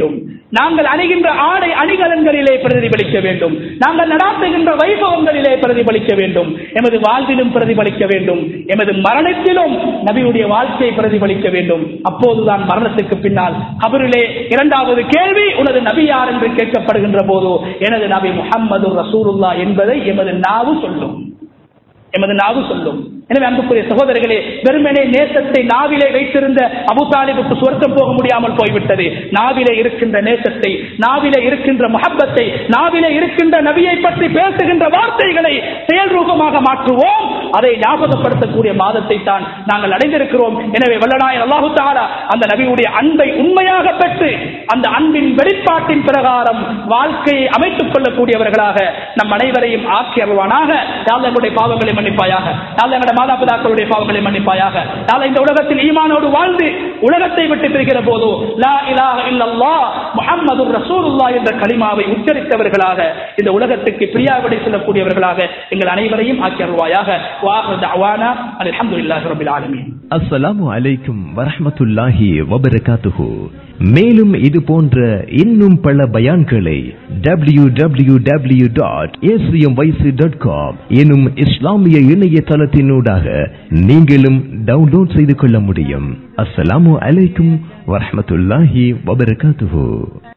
நாங்கள் அணிகின்ற ஆடை அணிகலன்களிலே பிரதிபலிக்க வேண்டும். நாங்கள் நடாத்துகின்ற வைபவங்களிலே பிரதிபலிக்க வேண்டும். எமது வாழ்விலும் பிரதிபலிக்க வேண்டும். எமது மரணத்திலும் நபியுடைய வாழ்க்கையை பிரதிபலிக்க வேண்டும். அப்போதுதான் மரணத்துக்கு பின்னால் கபரிலே இரண்டாவது கேள்வி, உனது நபி யார் என்று கேட்கப்படுகின்ற போது எனது நபி முஹம்மது ரசூலுல்லாஹ் என்பதை எமது நாவு சொல்லும். எமது நாவு சொல்லும். எனவே அன்புக்குரிய சகோதரர்களே, வெறுமனே நேசத்தை நாவிலே வைத்திருந்த அபூ தாலிபுக்கு சொர்க்கம் போக முடியாமல் போய்விட்டது. நாவிலே இருக்கின்ற நேசத்தை, நாவிலே இருக்கின்ற முஹப்பத்தை, நாவிலே இருக்கின்ற நபியை பற்றி பேசுகின்ற வார்த்தைகளை செயல் ரூபமாக மாற்றுவோம். அதை ஞாபகப்படுத்தக்கூடிய மாதத்தை தான் நாங்கள் அடைந்திருக்கிறோம். எனவே வல்லநாயன் அல்லாஹு தஆலா அந்த நபியுடைய அன்பை உண்மையாக பெற்று அந்த அன்பின் வெளிப்பாட்டின் பிரகாரம் வாழ்க்கையை அமைத்துக் கொள்ளக்கூடியவர்களாக நம் அனைவரையும் ஆக்கி அருள்வானாக. எங்களுடைய பாவங்களை மன்னிப்பாயாக. எங்களுடைய மாதாபிதாக்களுடைய பாவங்களை மன்னிப்பாயாக. இந்த உலகத்தில் ஈமானோடு வாழ்ந்து உலகத்தை விட்டு பிரிகிற போது லா இலாஹ இல்லல்லாஹ் முஹம்மதுர் ரசூலுல்லாஹ் என்ற கலிமாவை உச்சரித்தவர்களாக இந்த உலகத்துக்கு பிரியாவிடை செல்லக்கூடியவர்களாக எங்கள் அனைவரையும் ஆக்கி அருள்வாயாக. வாஹிரு தஅவானா அல்ஹம்துலில்லாஹி ரப்பில் ஆலமீன். அஸ்ஸலாமு அலைக்கும் வரஹ்மத்துல்லாஹி வபரகாத்துஹு. மேலும் இது போன்ற இன்னும் பல பயான்களை W W W dot ACM YC dot com எனும் இஸ்லாமிய இணையதளத்தினூடாக நீங்களும் டவுன்லோட் செய்து கொள்ள முடியும். அஸ்ஸலாமு அலைக்கும் வரஹ்மத்துல்லாஹி வபரகாத்துஹு.